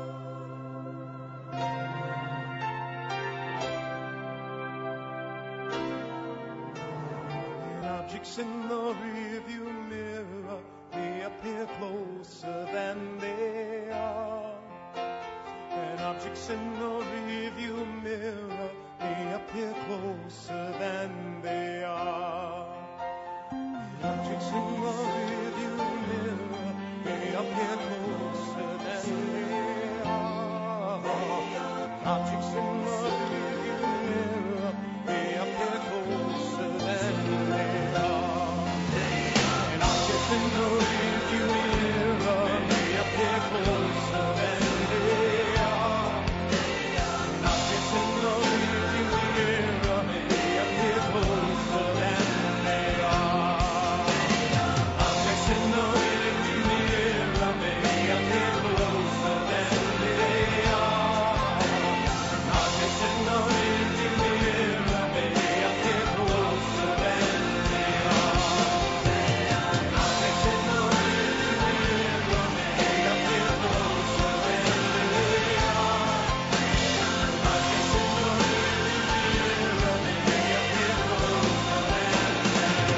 And objects in the rearview mirror may appear closer than they are. And objects in the rearview mirror may appear closer than they are. And objects in the rearview mirror may appear closer than they are. Objects in the rearview mirror may appear closer than they are. And objects in the rearview mirror, may appear closer than they are. Objects in the rearview mirror, may appear closer than they are. Objects in the rearview mirror, may appear closer than they are. Objects in the rearview mirror, may appear closer than they are. Objects in the rearview mirror, may appear closer than they are. Objects in the rearview mirror, may appear closer than they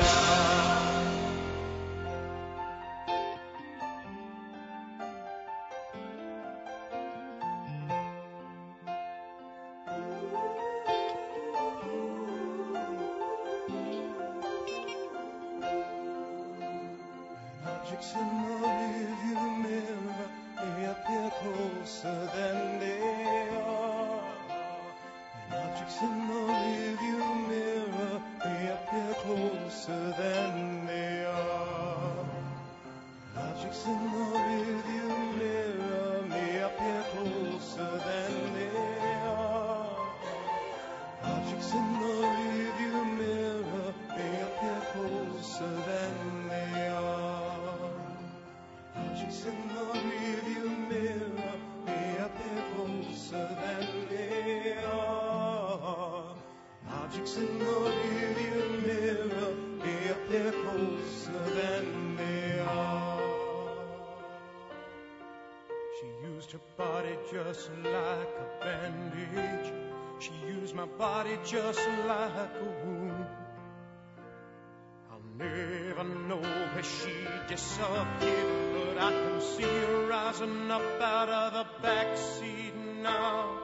are. Objects in the rearview mirror may appear closer than they are. And objects in the rearview mirror may appear closer than they are. Objects in the rearview mirror may appear closer than they are. Objects in the rearview mirror may appear closer than they are. Objects in the rearview mirror may appear closer than they are. Objects in the rearview mirror may appear closer than they are. She used her body just like a bandage. She used my body just like a wound. I'll never know where she disappeared, but I can see her rising up out of the backseat now.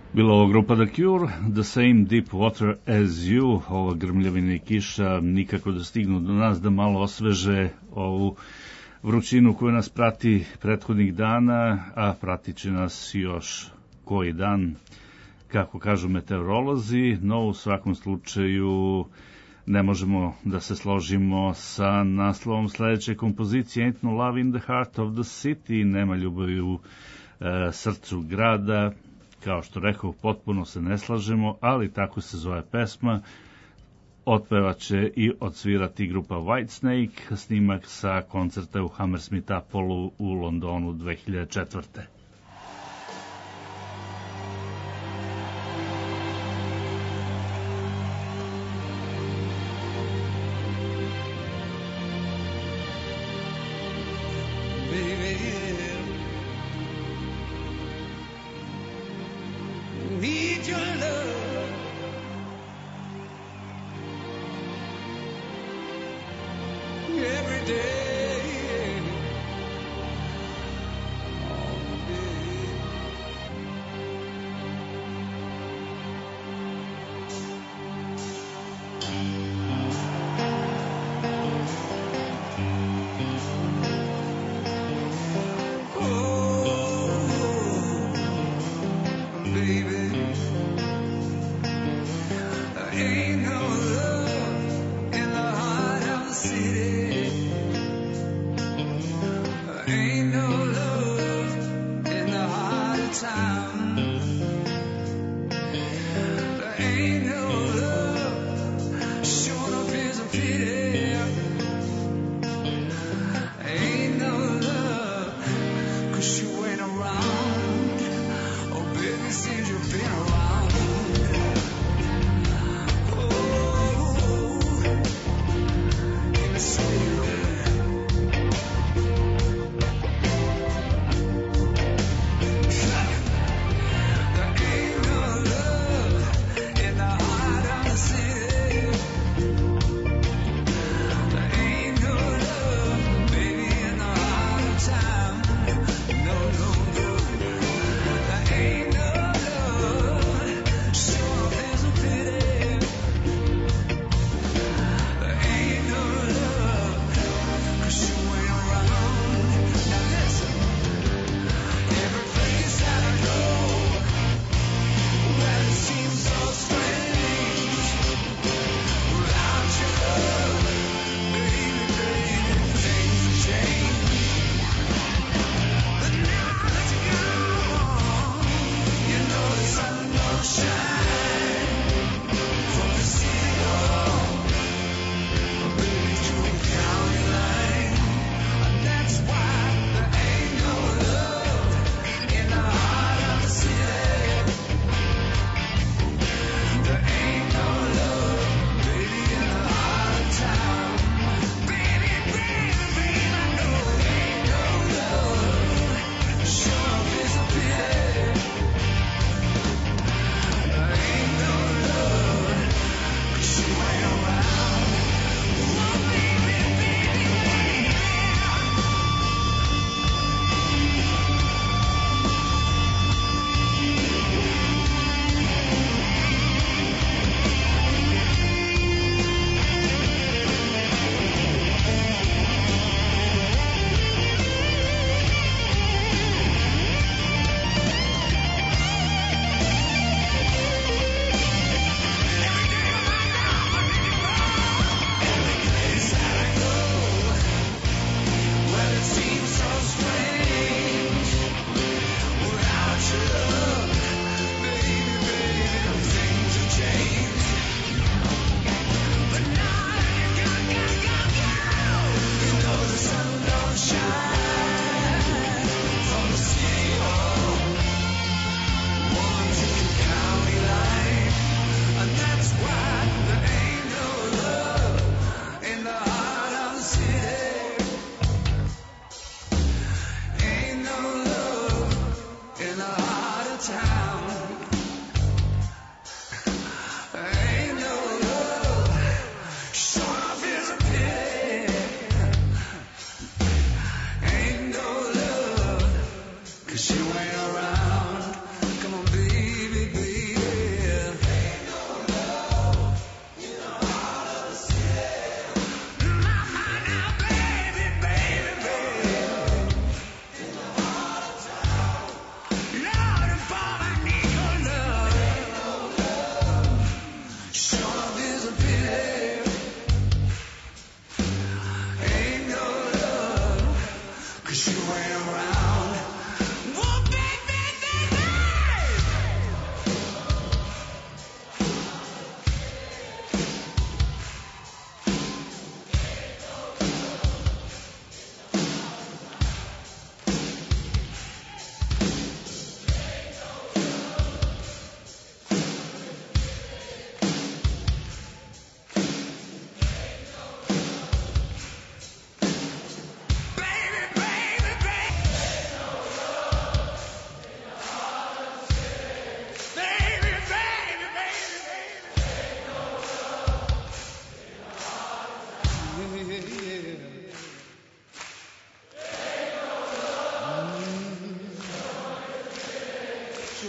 Bila ovo grupa The Cure, The Same Deep Water As You, ova grmljavina i kiša nikako da stignu do nas da malo osveže ovu vrućinu koju nas prati prethodnih dana, a pratit će nas još koji dan, kako kažu meteorolozi, no u svakom slučaju ne možemo da se složimo sa naslovom sledeće kompozicije Ain't No Love in the Heart of the City, nema ljubavi u e, srcu grada. Kao što rekao, potpuno se ne slažemo, ali tako se zove pesma. Otpevaće i odsvirati grupa Whitesnake, snimak sa koncerta u Hammersmith Apollo u Londonu dve hiljade četvrte. City.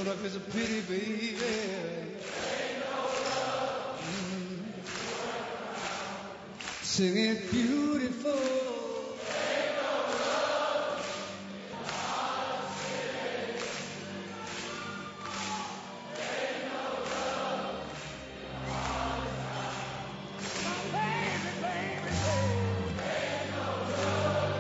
love is a pity, baby. Ain't no love. Mm. Sing it beautiful. Ain't no love. Ain't no love. Baby, baby, baby. Ain't no love.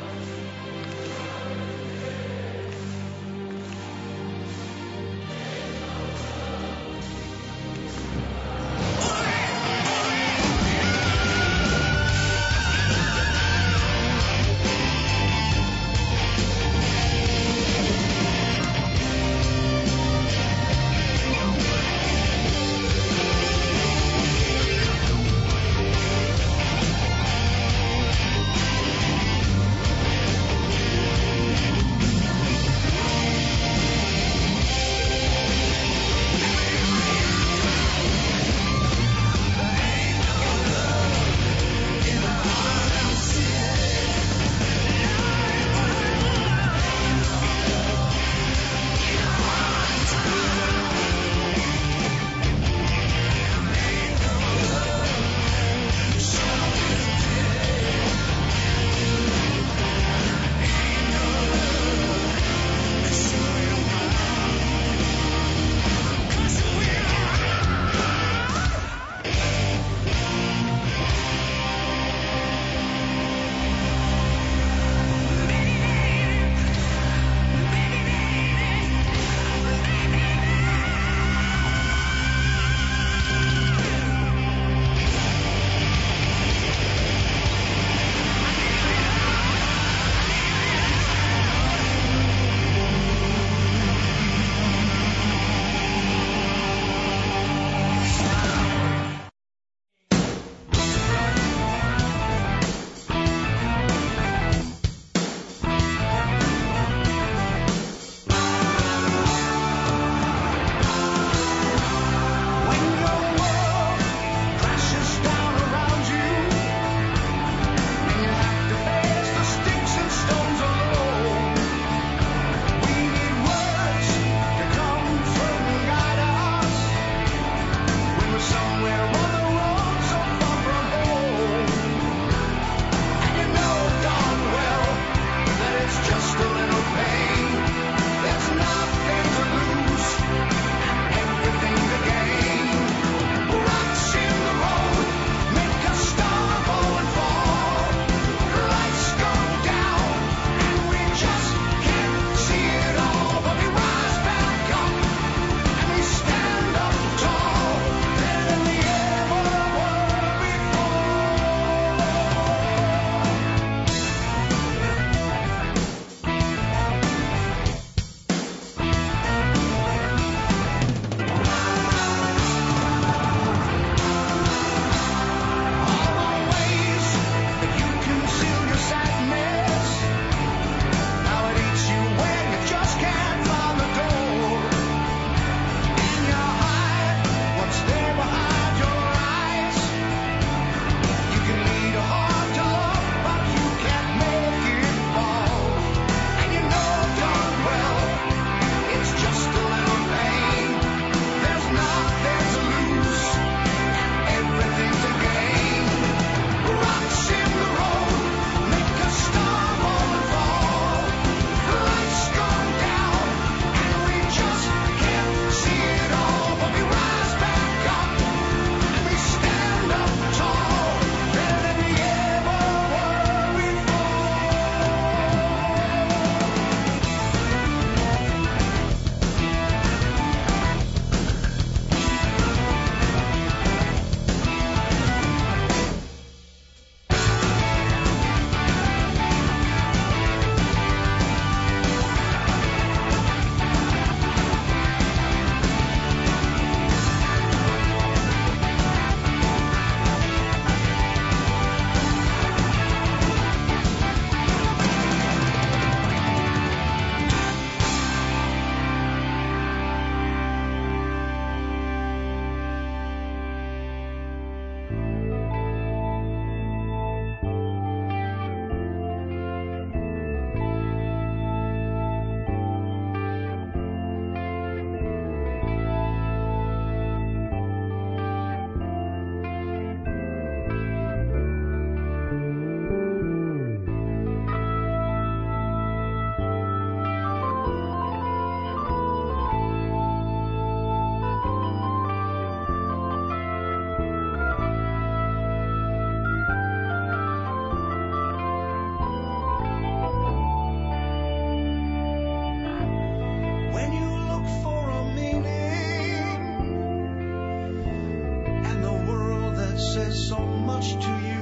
there's so much to you.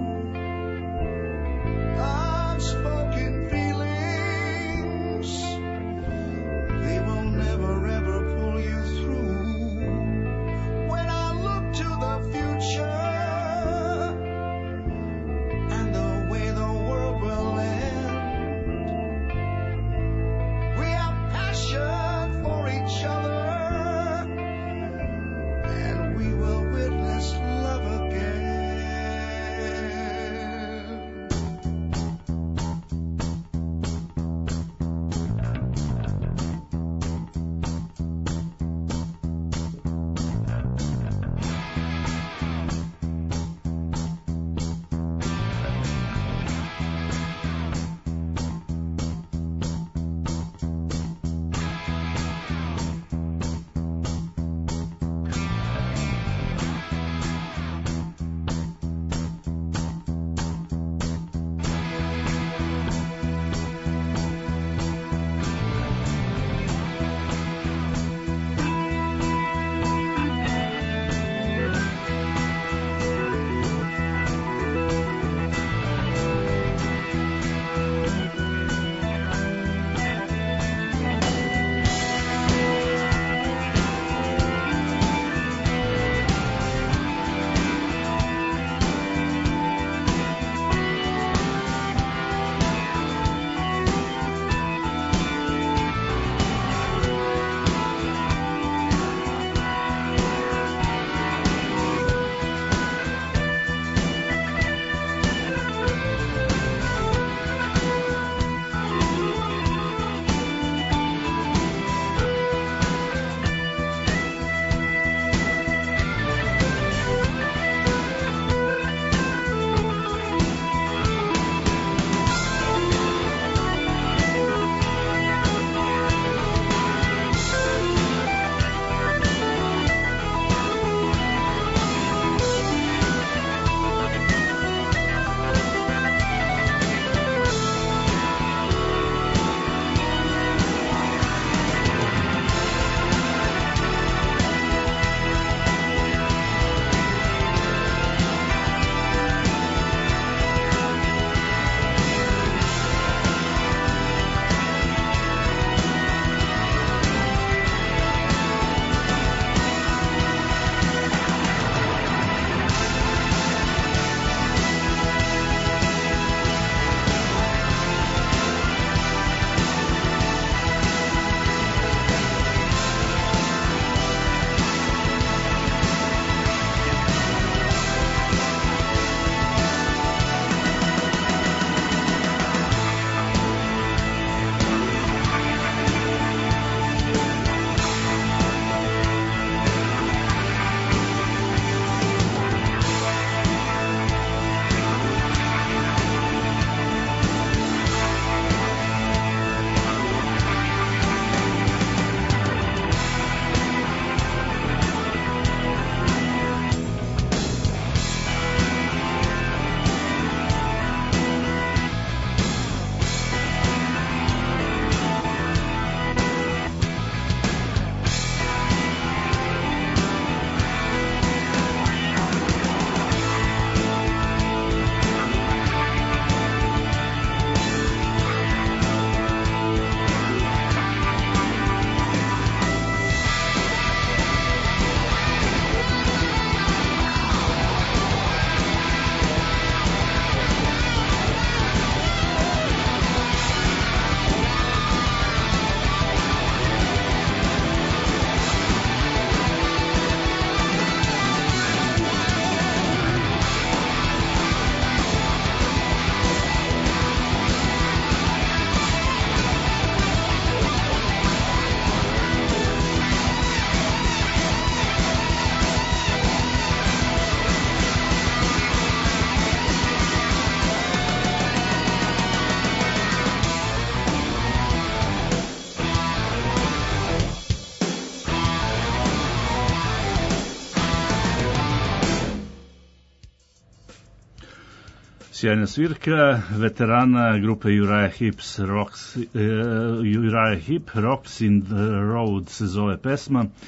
Unspoken feelings, they will never ever pull you through. When I look to the future and the way the world will end, we have passion for each other, and we will witness love again. Sjajna svirka veterana grupe Uriah Heep's Rocks, uh, Uriah Heep, Rocks in the Road se zove pesma.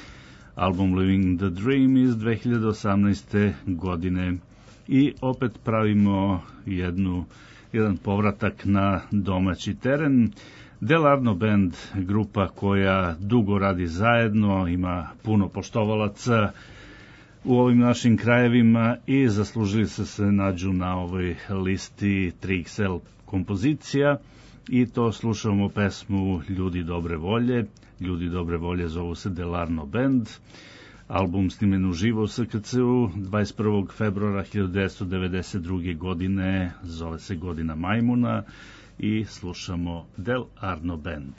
album Living the Dream iz dve hiljade osamnaeste. godine. I opet pravimo jednu, jedan povratak na domaći teren. Del Arno Band, grupa koja dugo radi zajedno, ima puno poštovalaca u ovim našim krajevima i zaslužili se se nađu na ovoj listi tri iks el kompozicija i to slušamo pesmu Ljudi dobre volje. Ljudi dobre volje zovu se Del Arno Band. Album snimljen uživo u es ka ce u dvadeset prvog februara hiljadu devetsto devedeset druge. godine, zove se Godina majmuna i slušamo Del Arno Band.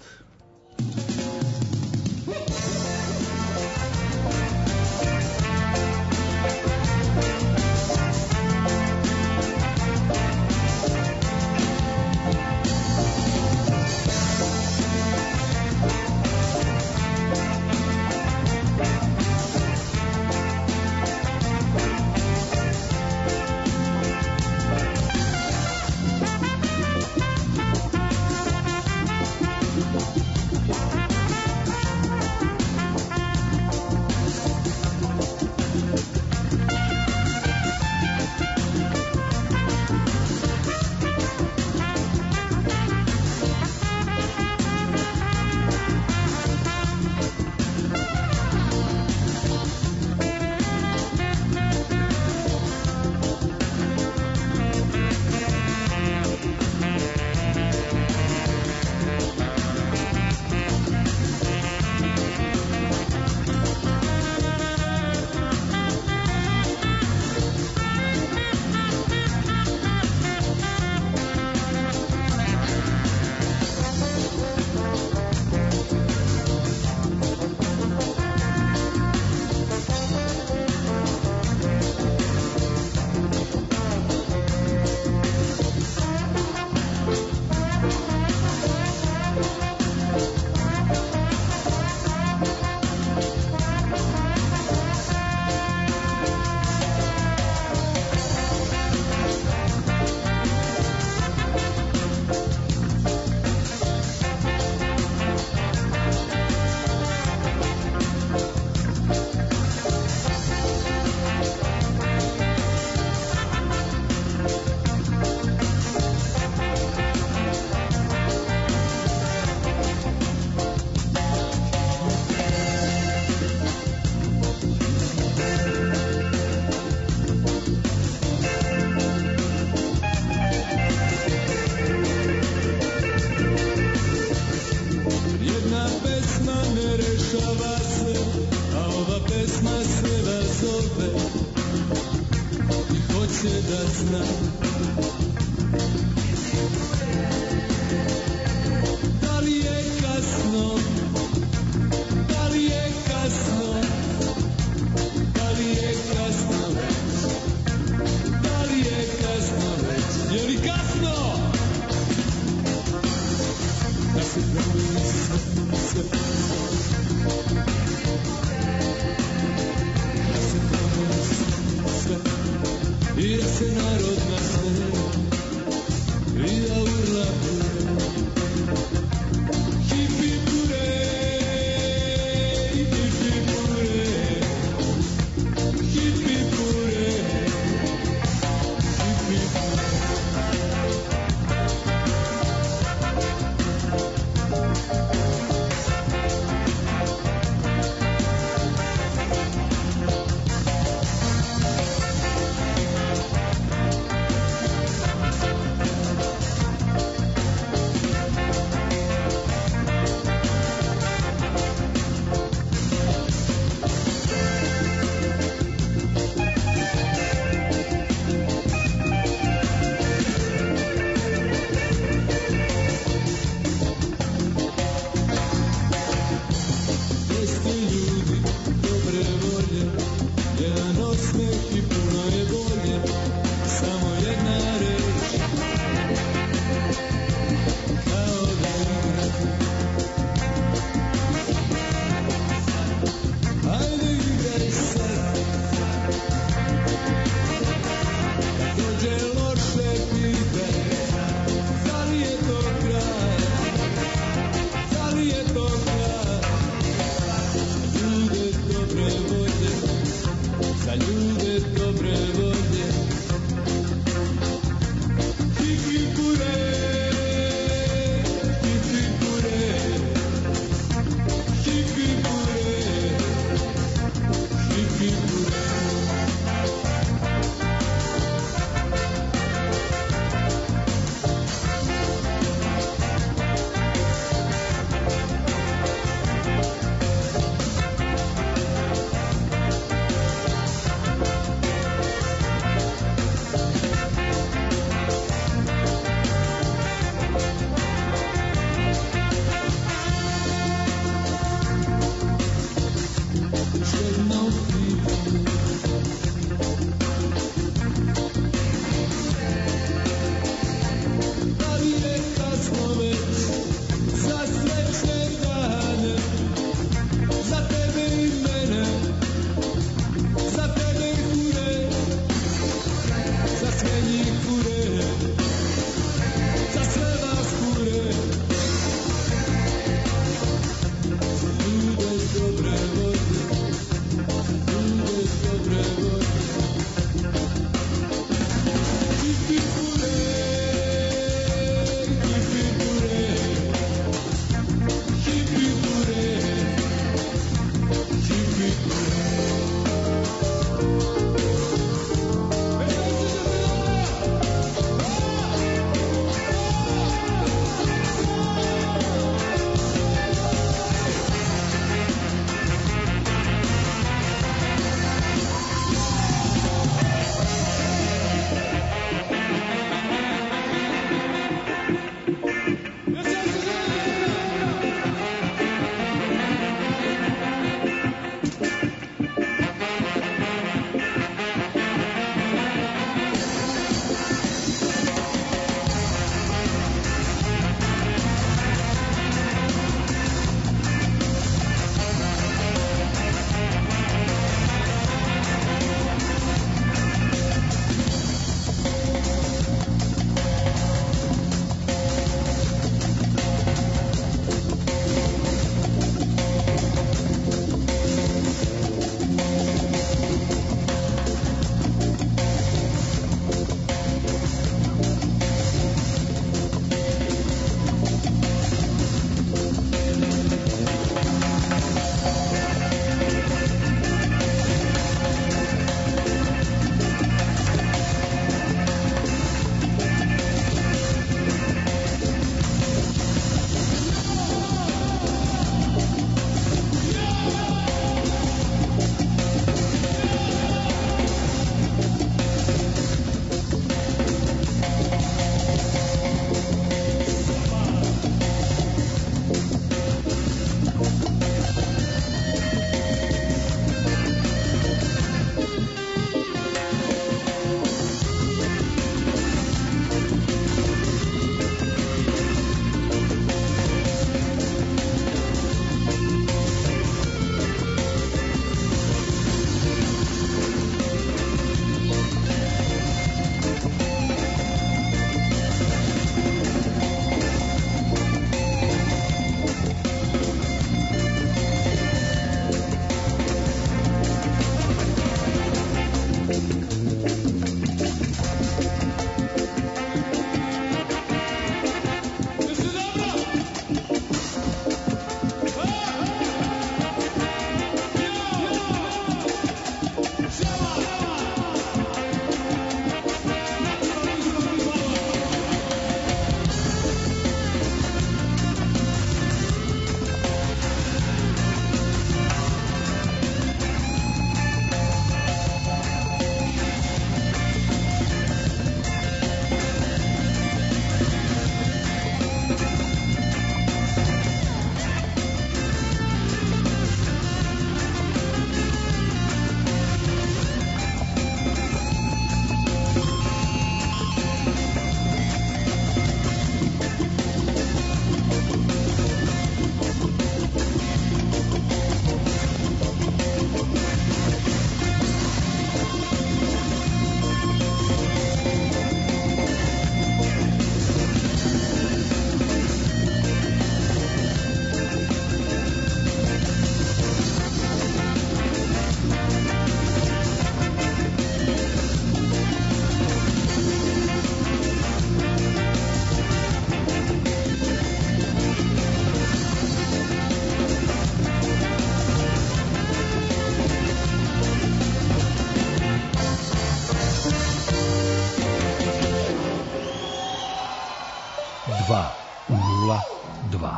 dva nula dva.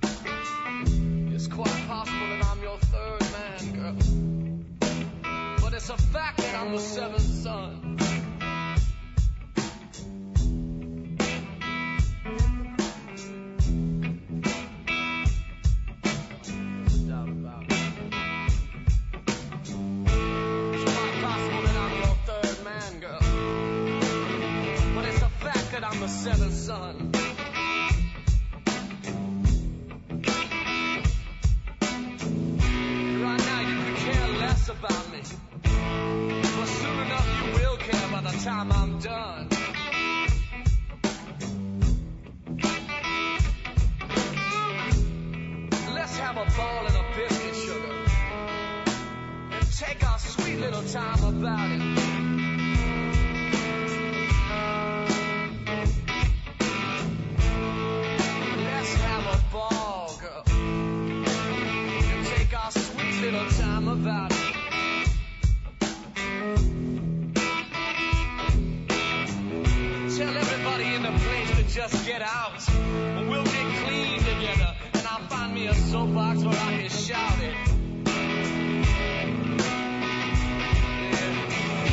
It's quite possible that I'm your third man, girl. But seven, son. Right now you could care less about me, but soon enough you will care by the time I'm done. Let's have a ball and a biscuit, sugar, and take our sweet little time about it. Let's have a ball, girl, and take our sweet little time about it. Tell everybody in the place to just get out, and we'll get clean together, and I'll find me a soapbox where I can shout it. Yeah.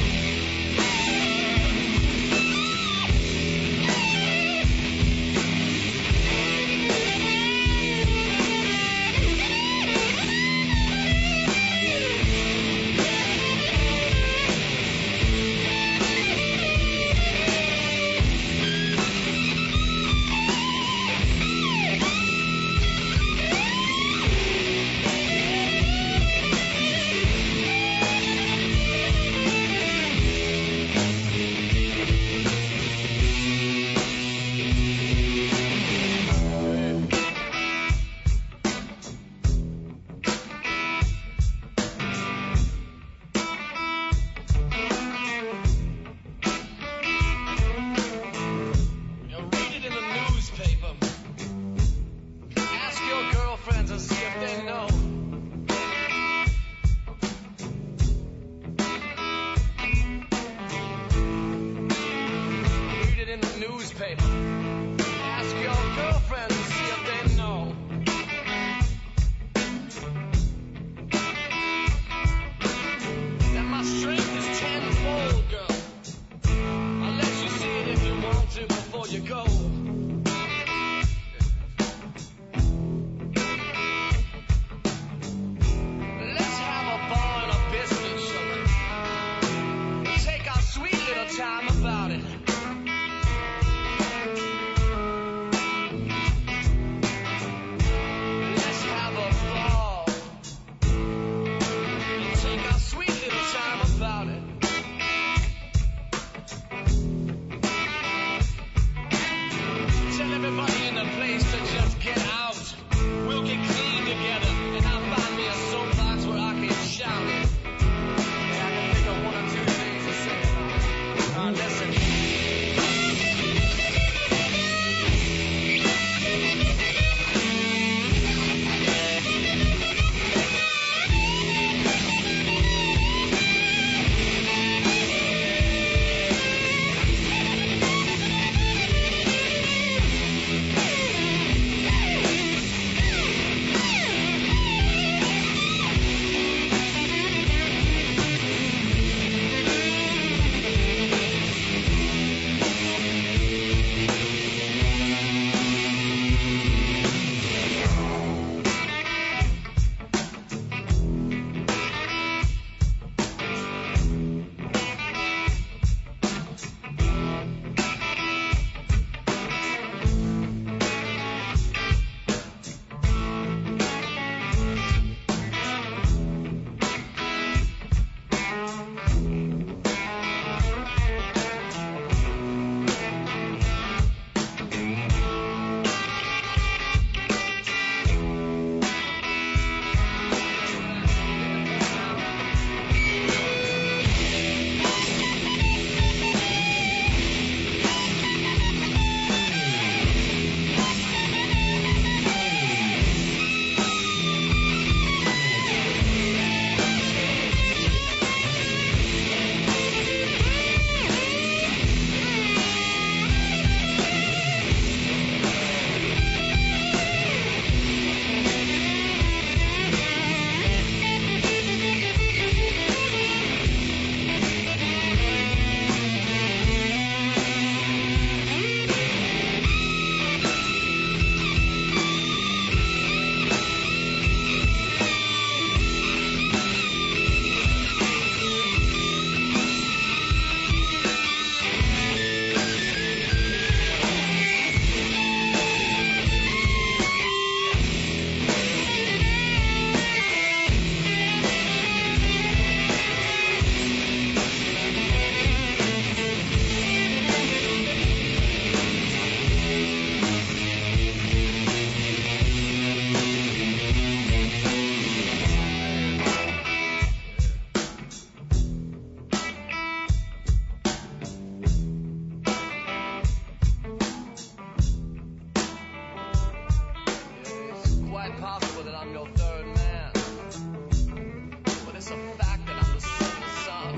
I'm your third man. But it's a fact that I'm the seventh son.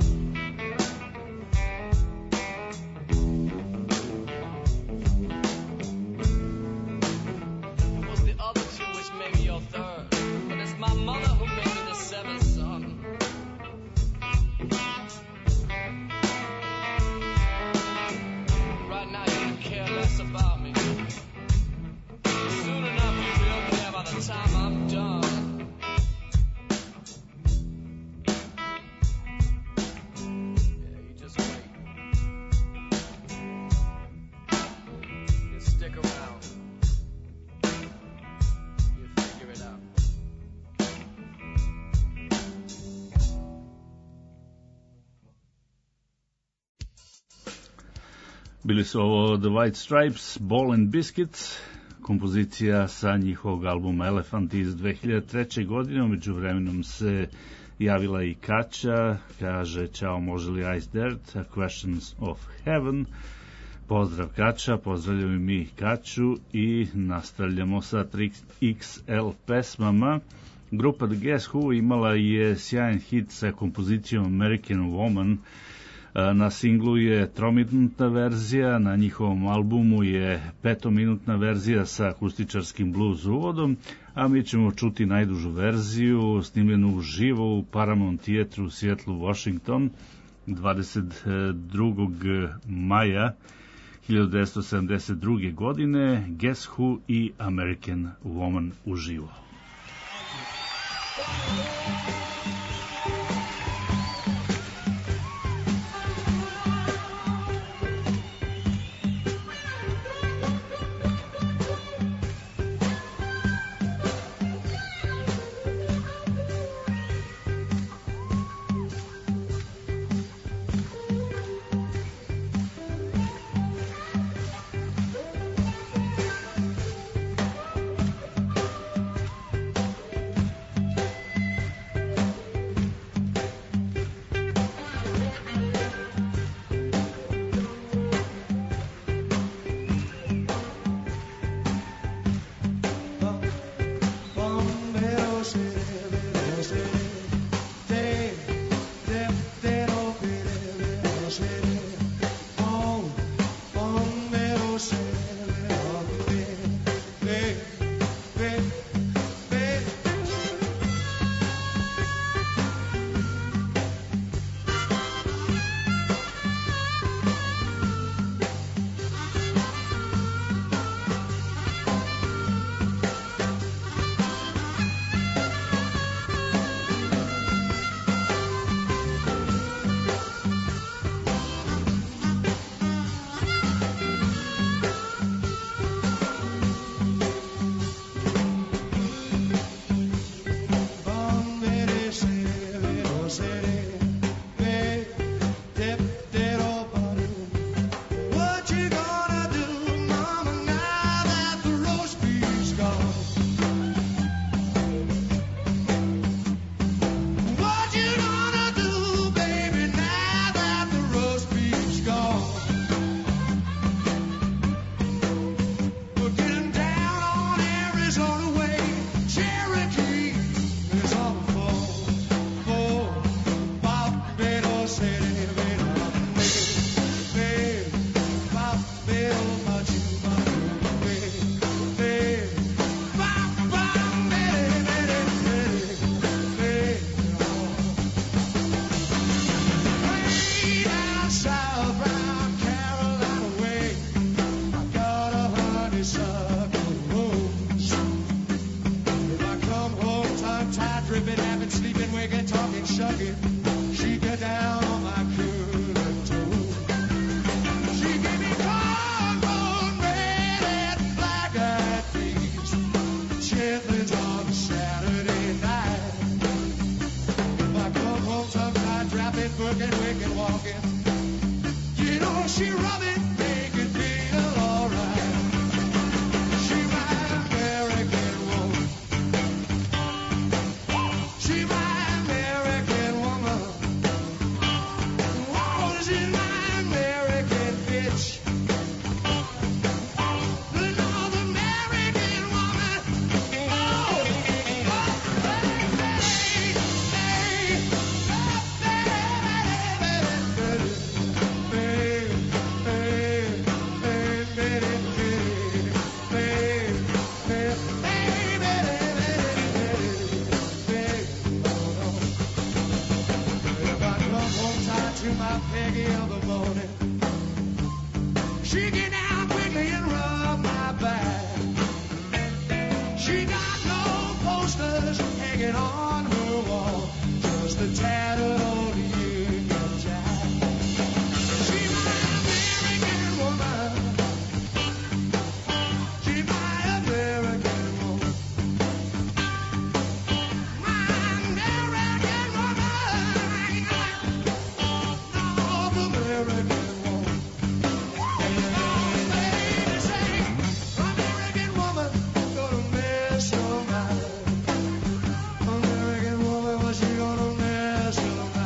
It was the other two which made me your third. But it's my mother who made me the seventh son. Right now you care less about me. Soon enough you will care by the time I'm done. Yeah, you just wait. You stick around. You figure it out. Bili su ovo The White Stripes, Ball and Biscuits, kompozicija sa njihovog albuma Elephant iz dve hiljade treće. godine. Među vremenom se javila i Kaća, kaže čao, može li Ice Dirt, A Questions of Heaven. Pozdrav Kaća, pozdravljamo i mi Kaću i nastavljamo sa tri iks el pesmama. Grupa The Guess Who imala je sjajan hit sa kompozicijom American Woman. Na singlu je trominutna verzija, na njihovom albumu je petominutna verzija sa akustičarskim blues uvodom, a mi ćemo čuti najdužu verziju, snimljenu uživo u Paramount Theatre u Seattle, Washington, dvadeset drugog maja hiljadu devetsto sedamdeset druge. godine, Guess Who i American Woman uživo. American woman. Oh, She got no posters hanging on her wall, just a tattered old Union Jack. She my American woman. She my American woman. My American woman. North American woman. And they say, American woman, gonna mess your mind. American woman, what's she gonna mess your mind?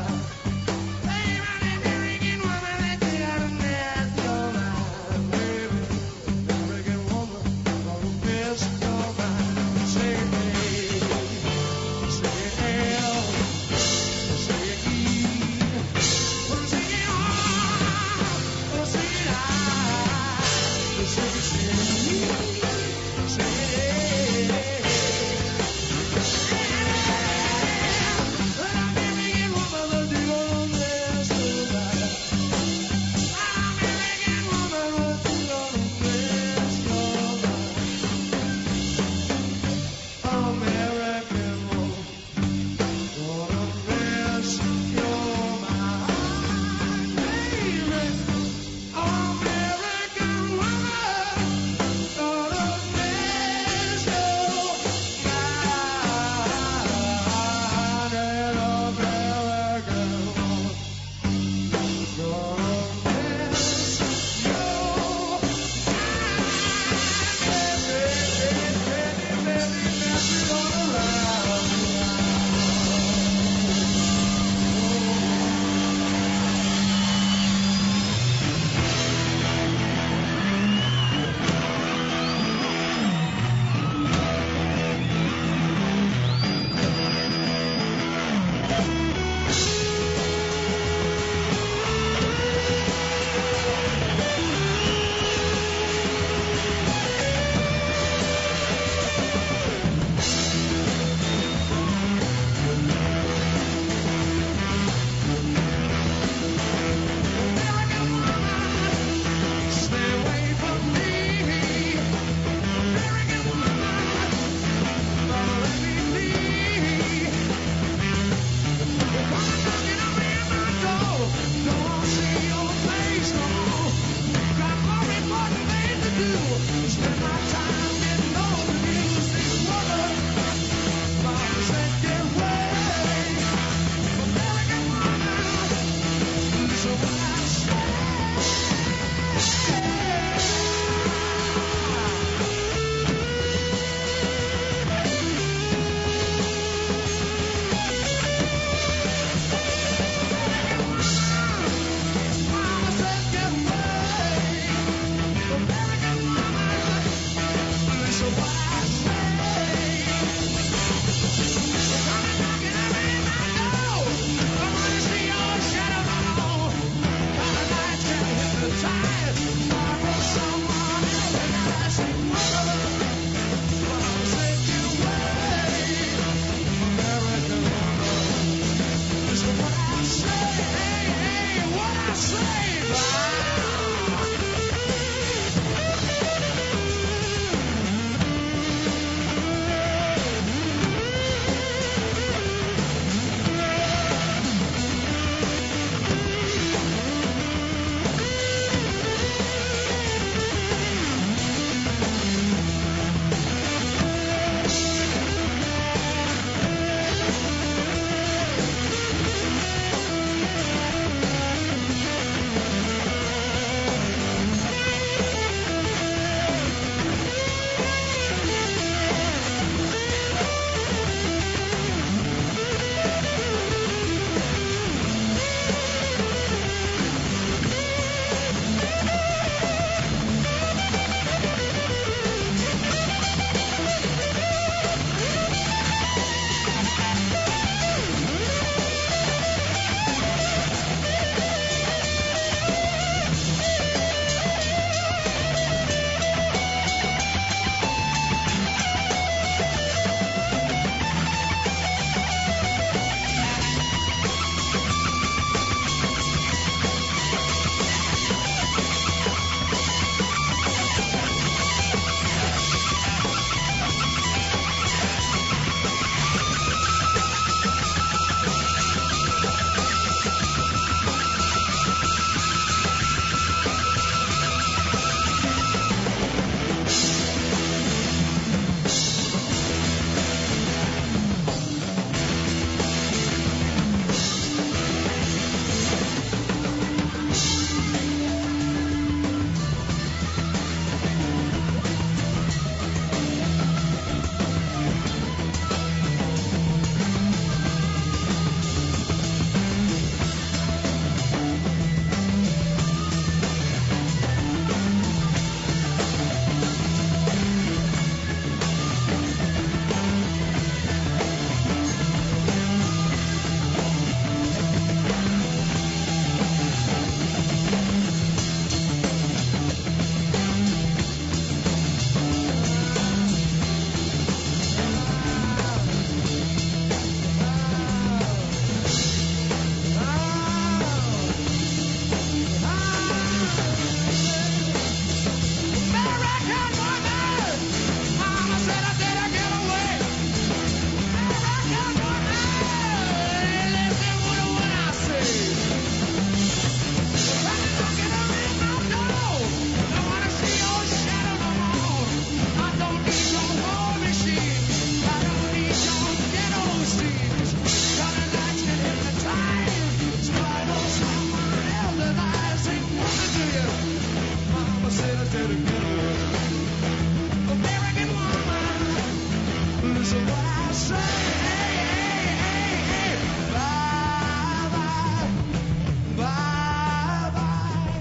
So what I say, hey, hey, hey, hey, bye, bye, bye, bye,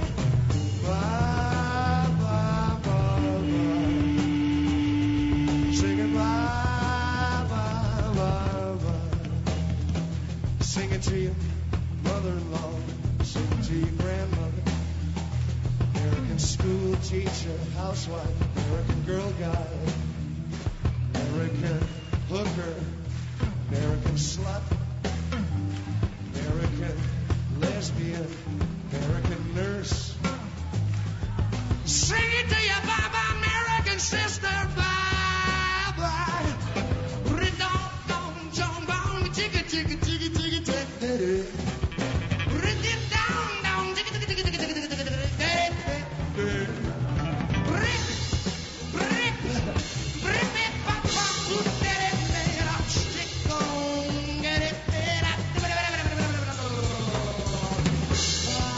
bye, bye, bye, bye. Singing bye, bye, bye, bye. Singing to your mother-in-law, singing to your grandmother, American school teacher, housewife, American girl guide, American hooker, American slut, American lesbian, American nurse. Sing it to your baba, American sister, bye bye. Ridon, don, John, bon, jigga, jigga, jigga, jigga, jigga. Ridon, down, down, jigga, jigga, jigga, jigga, jigga, jigga, jigga. Rip, rip, rip it, papa, put it, man, I'll stick on, get it, man, I-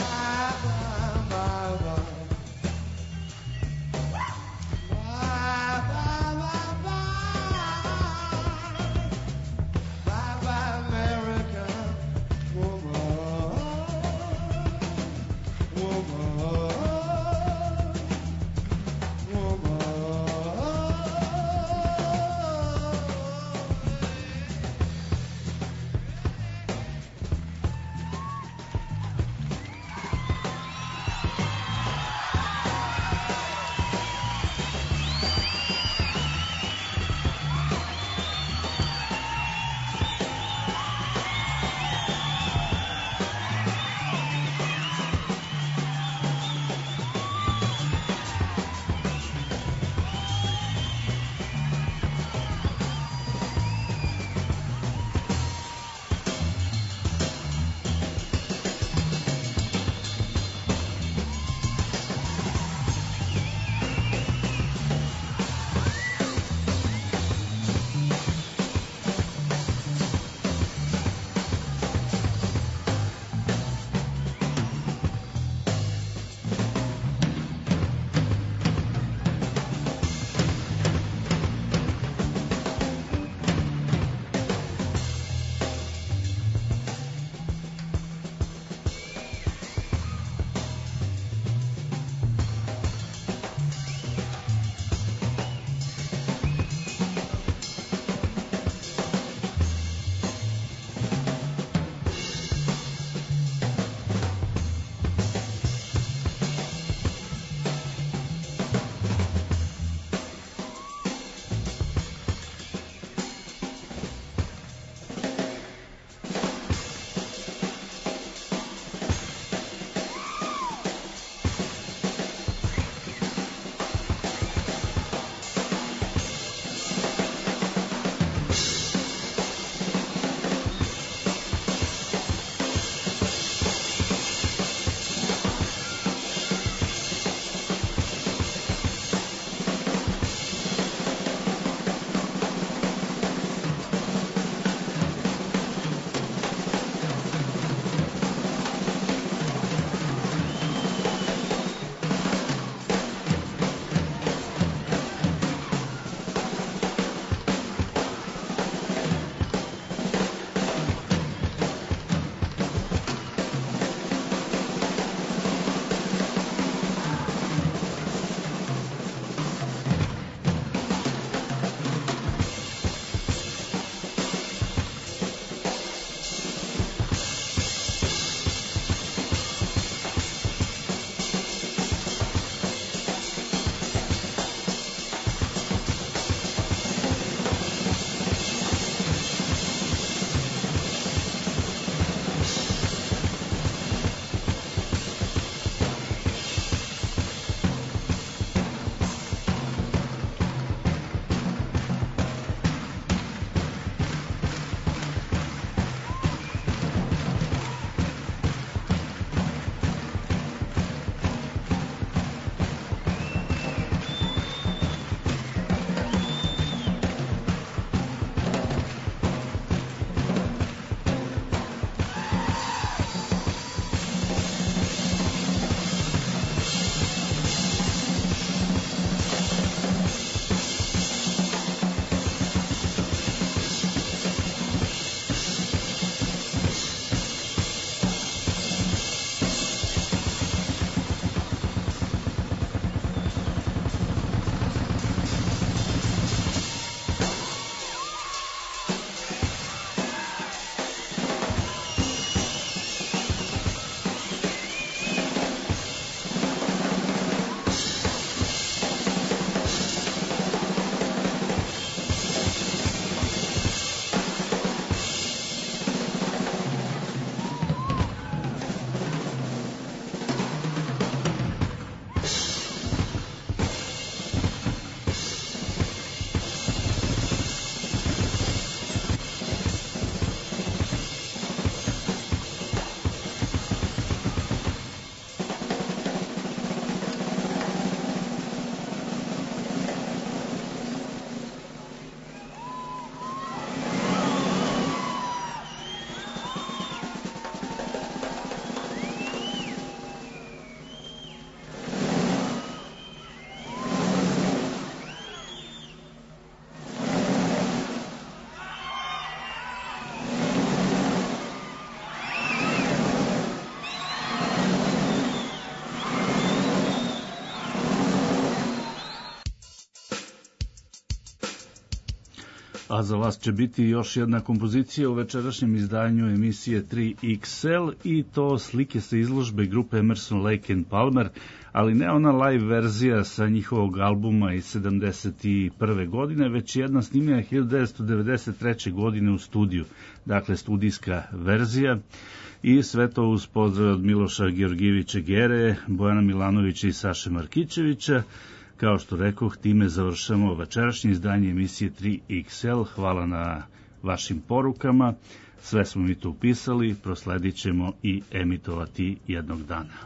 A za vas će biti još jedna kompozicija u večerašnjem izdanju emisije tri iks el i to slike sa izložbe grupe Emerson, Lake and Palmer, ali ne ona live verzija sa njihovog albuma iz sedamdeset prve godine, već jedna snimljena hiljadu devetsto devedeset treće godine u studiju, dakle studijska verzija. I sve to uz pozdrav od Miloša Georgijevića Gere, Bojana Milanovića i Saše Markićevića. Kao što rekoh, time završamo večerašnje izdanje emisije tri iks el. Hvala na vašim porukama. Sve smo mi to upisali, prosledit ćemo i emitovati jednog dana.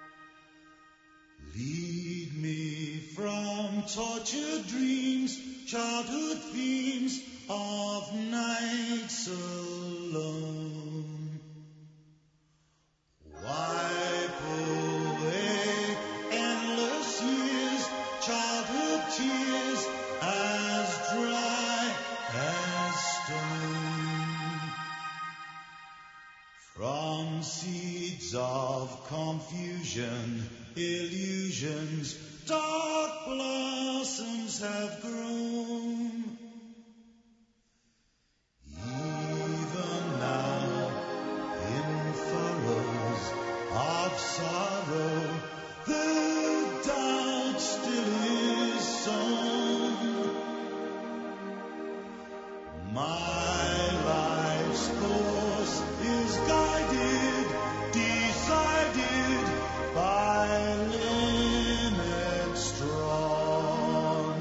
tortured dreams childhood themes of nights alone. Wipe away endless years, childhood tears as dry as stone. From seeds of confusion, illusions, dark blossoms have grown. Even now, in furrows of sorrow, the doubt still is sown. My life's course is guided, decided by limits drawn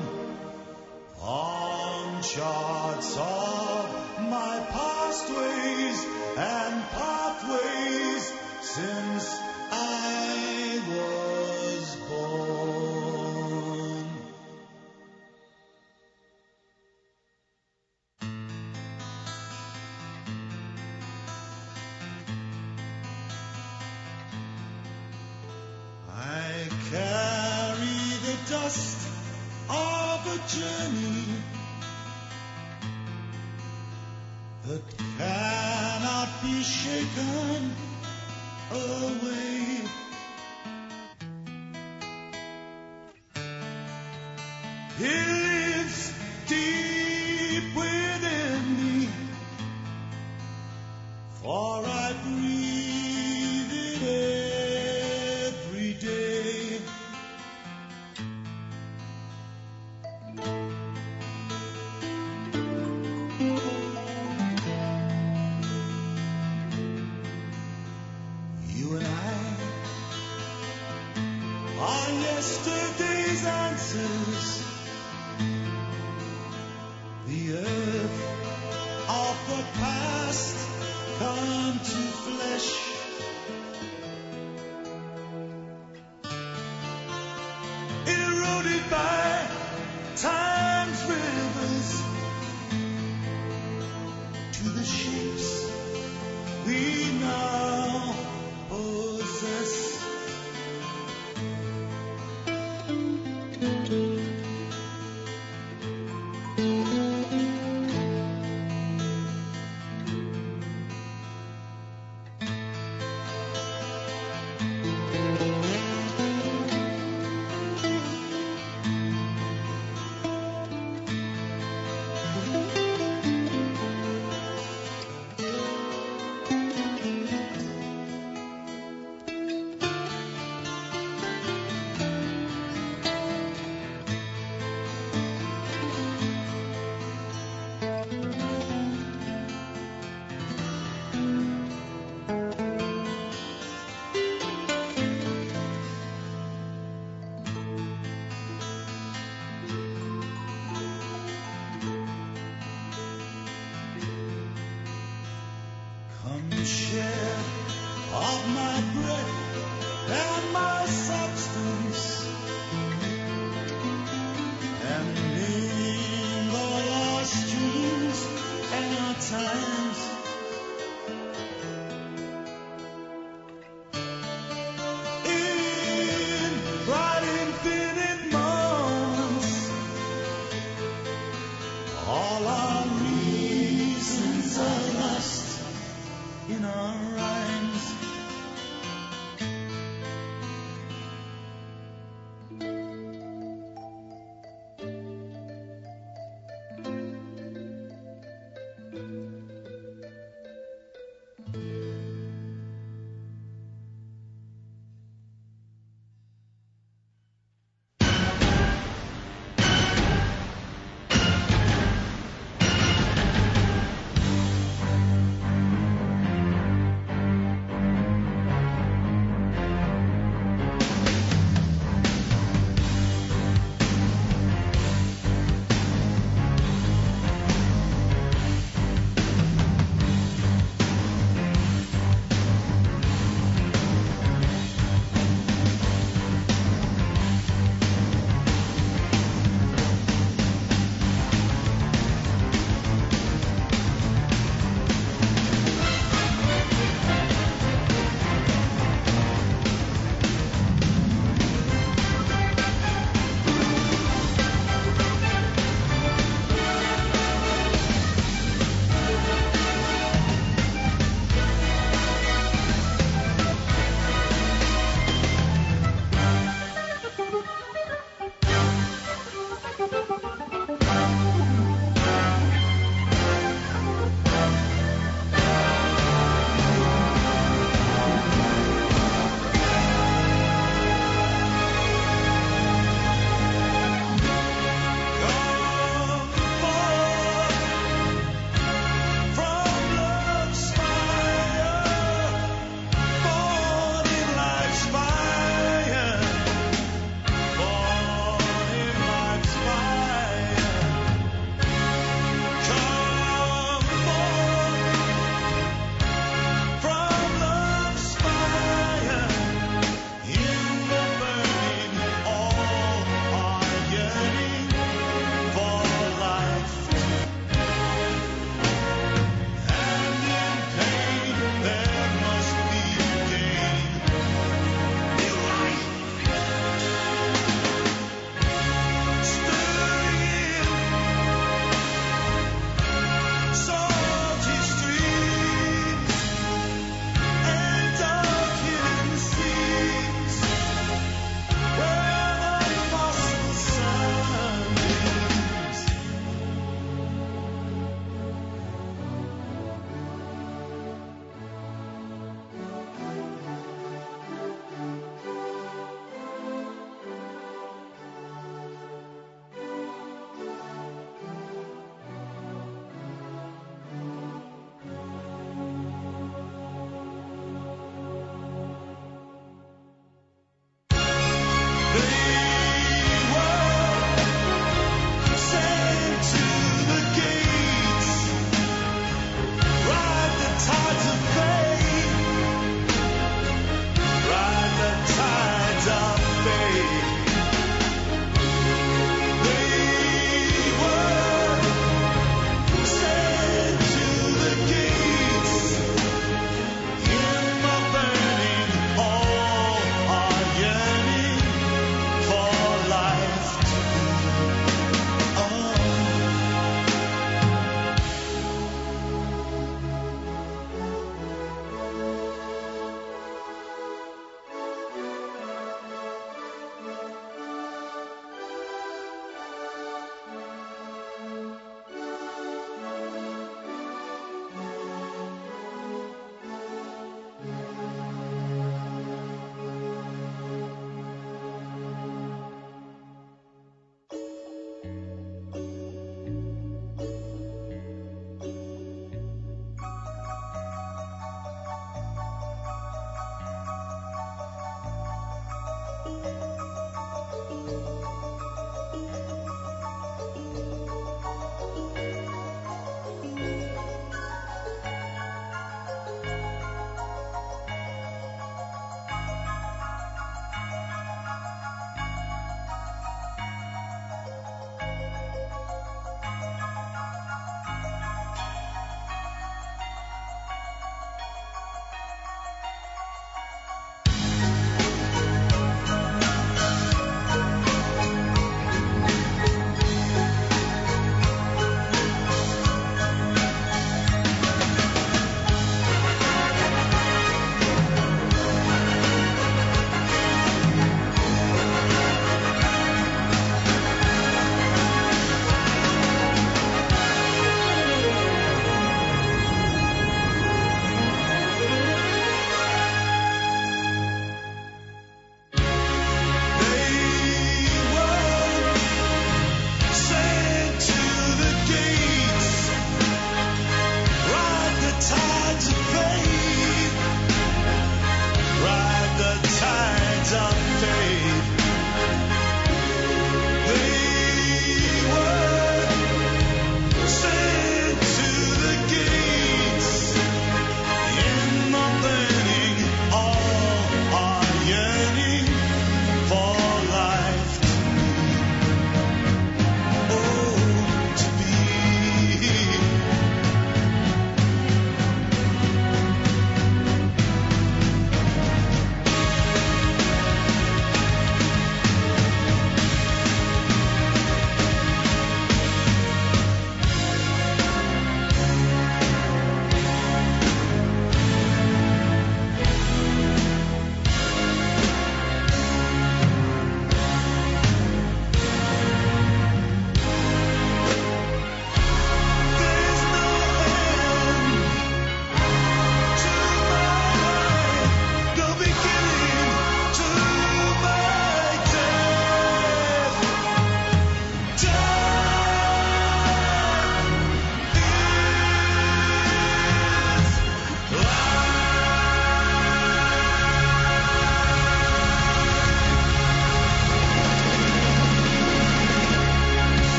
on charts of my past ways and pathways since I was born. I carry the dust of a journey that cannot be shaken away. It lives deep within me, for I breathe it every day. You and I are yesterday's answers, the earth of the past come to flesh. Eroded by time's rivers to the shapes we now possess. Come share of my breath and my substance, and mingle our streams and our times. In bright infinite moments, all our reasons are lost in our eyes.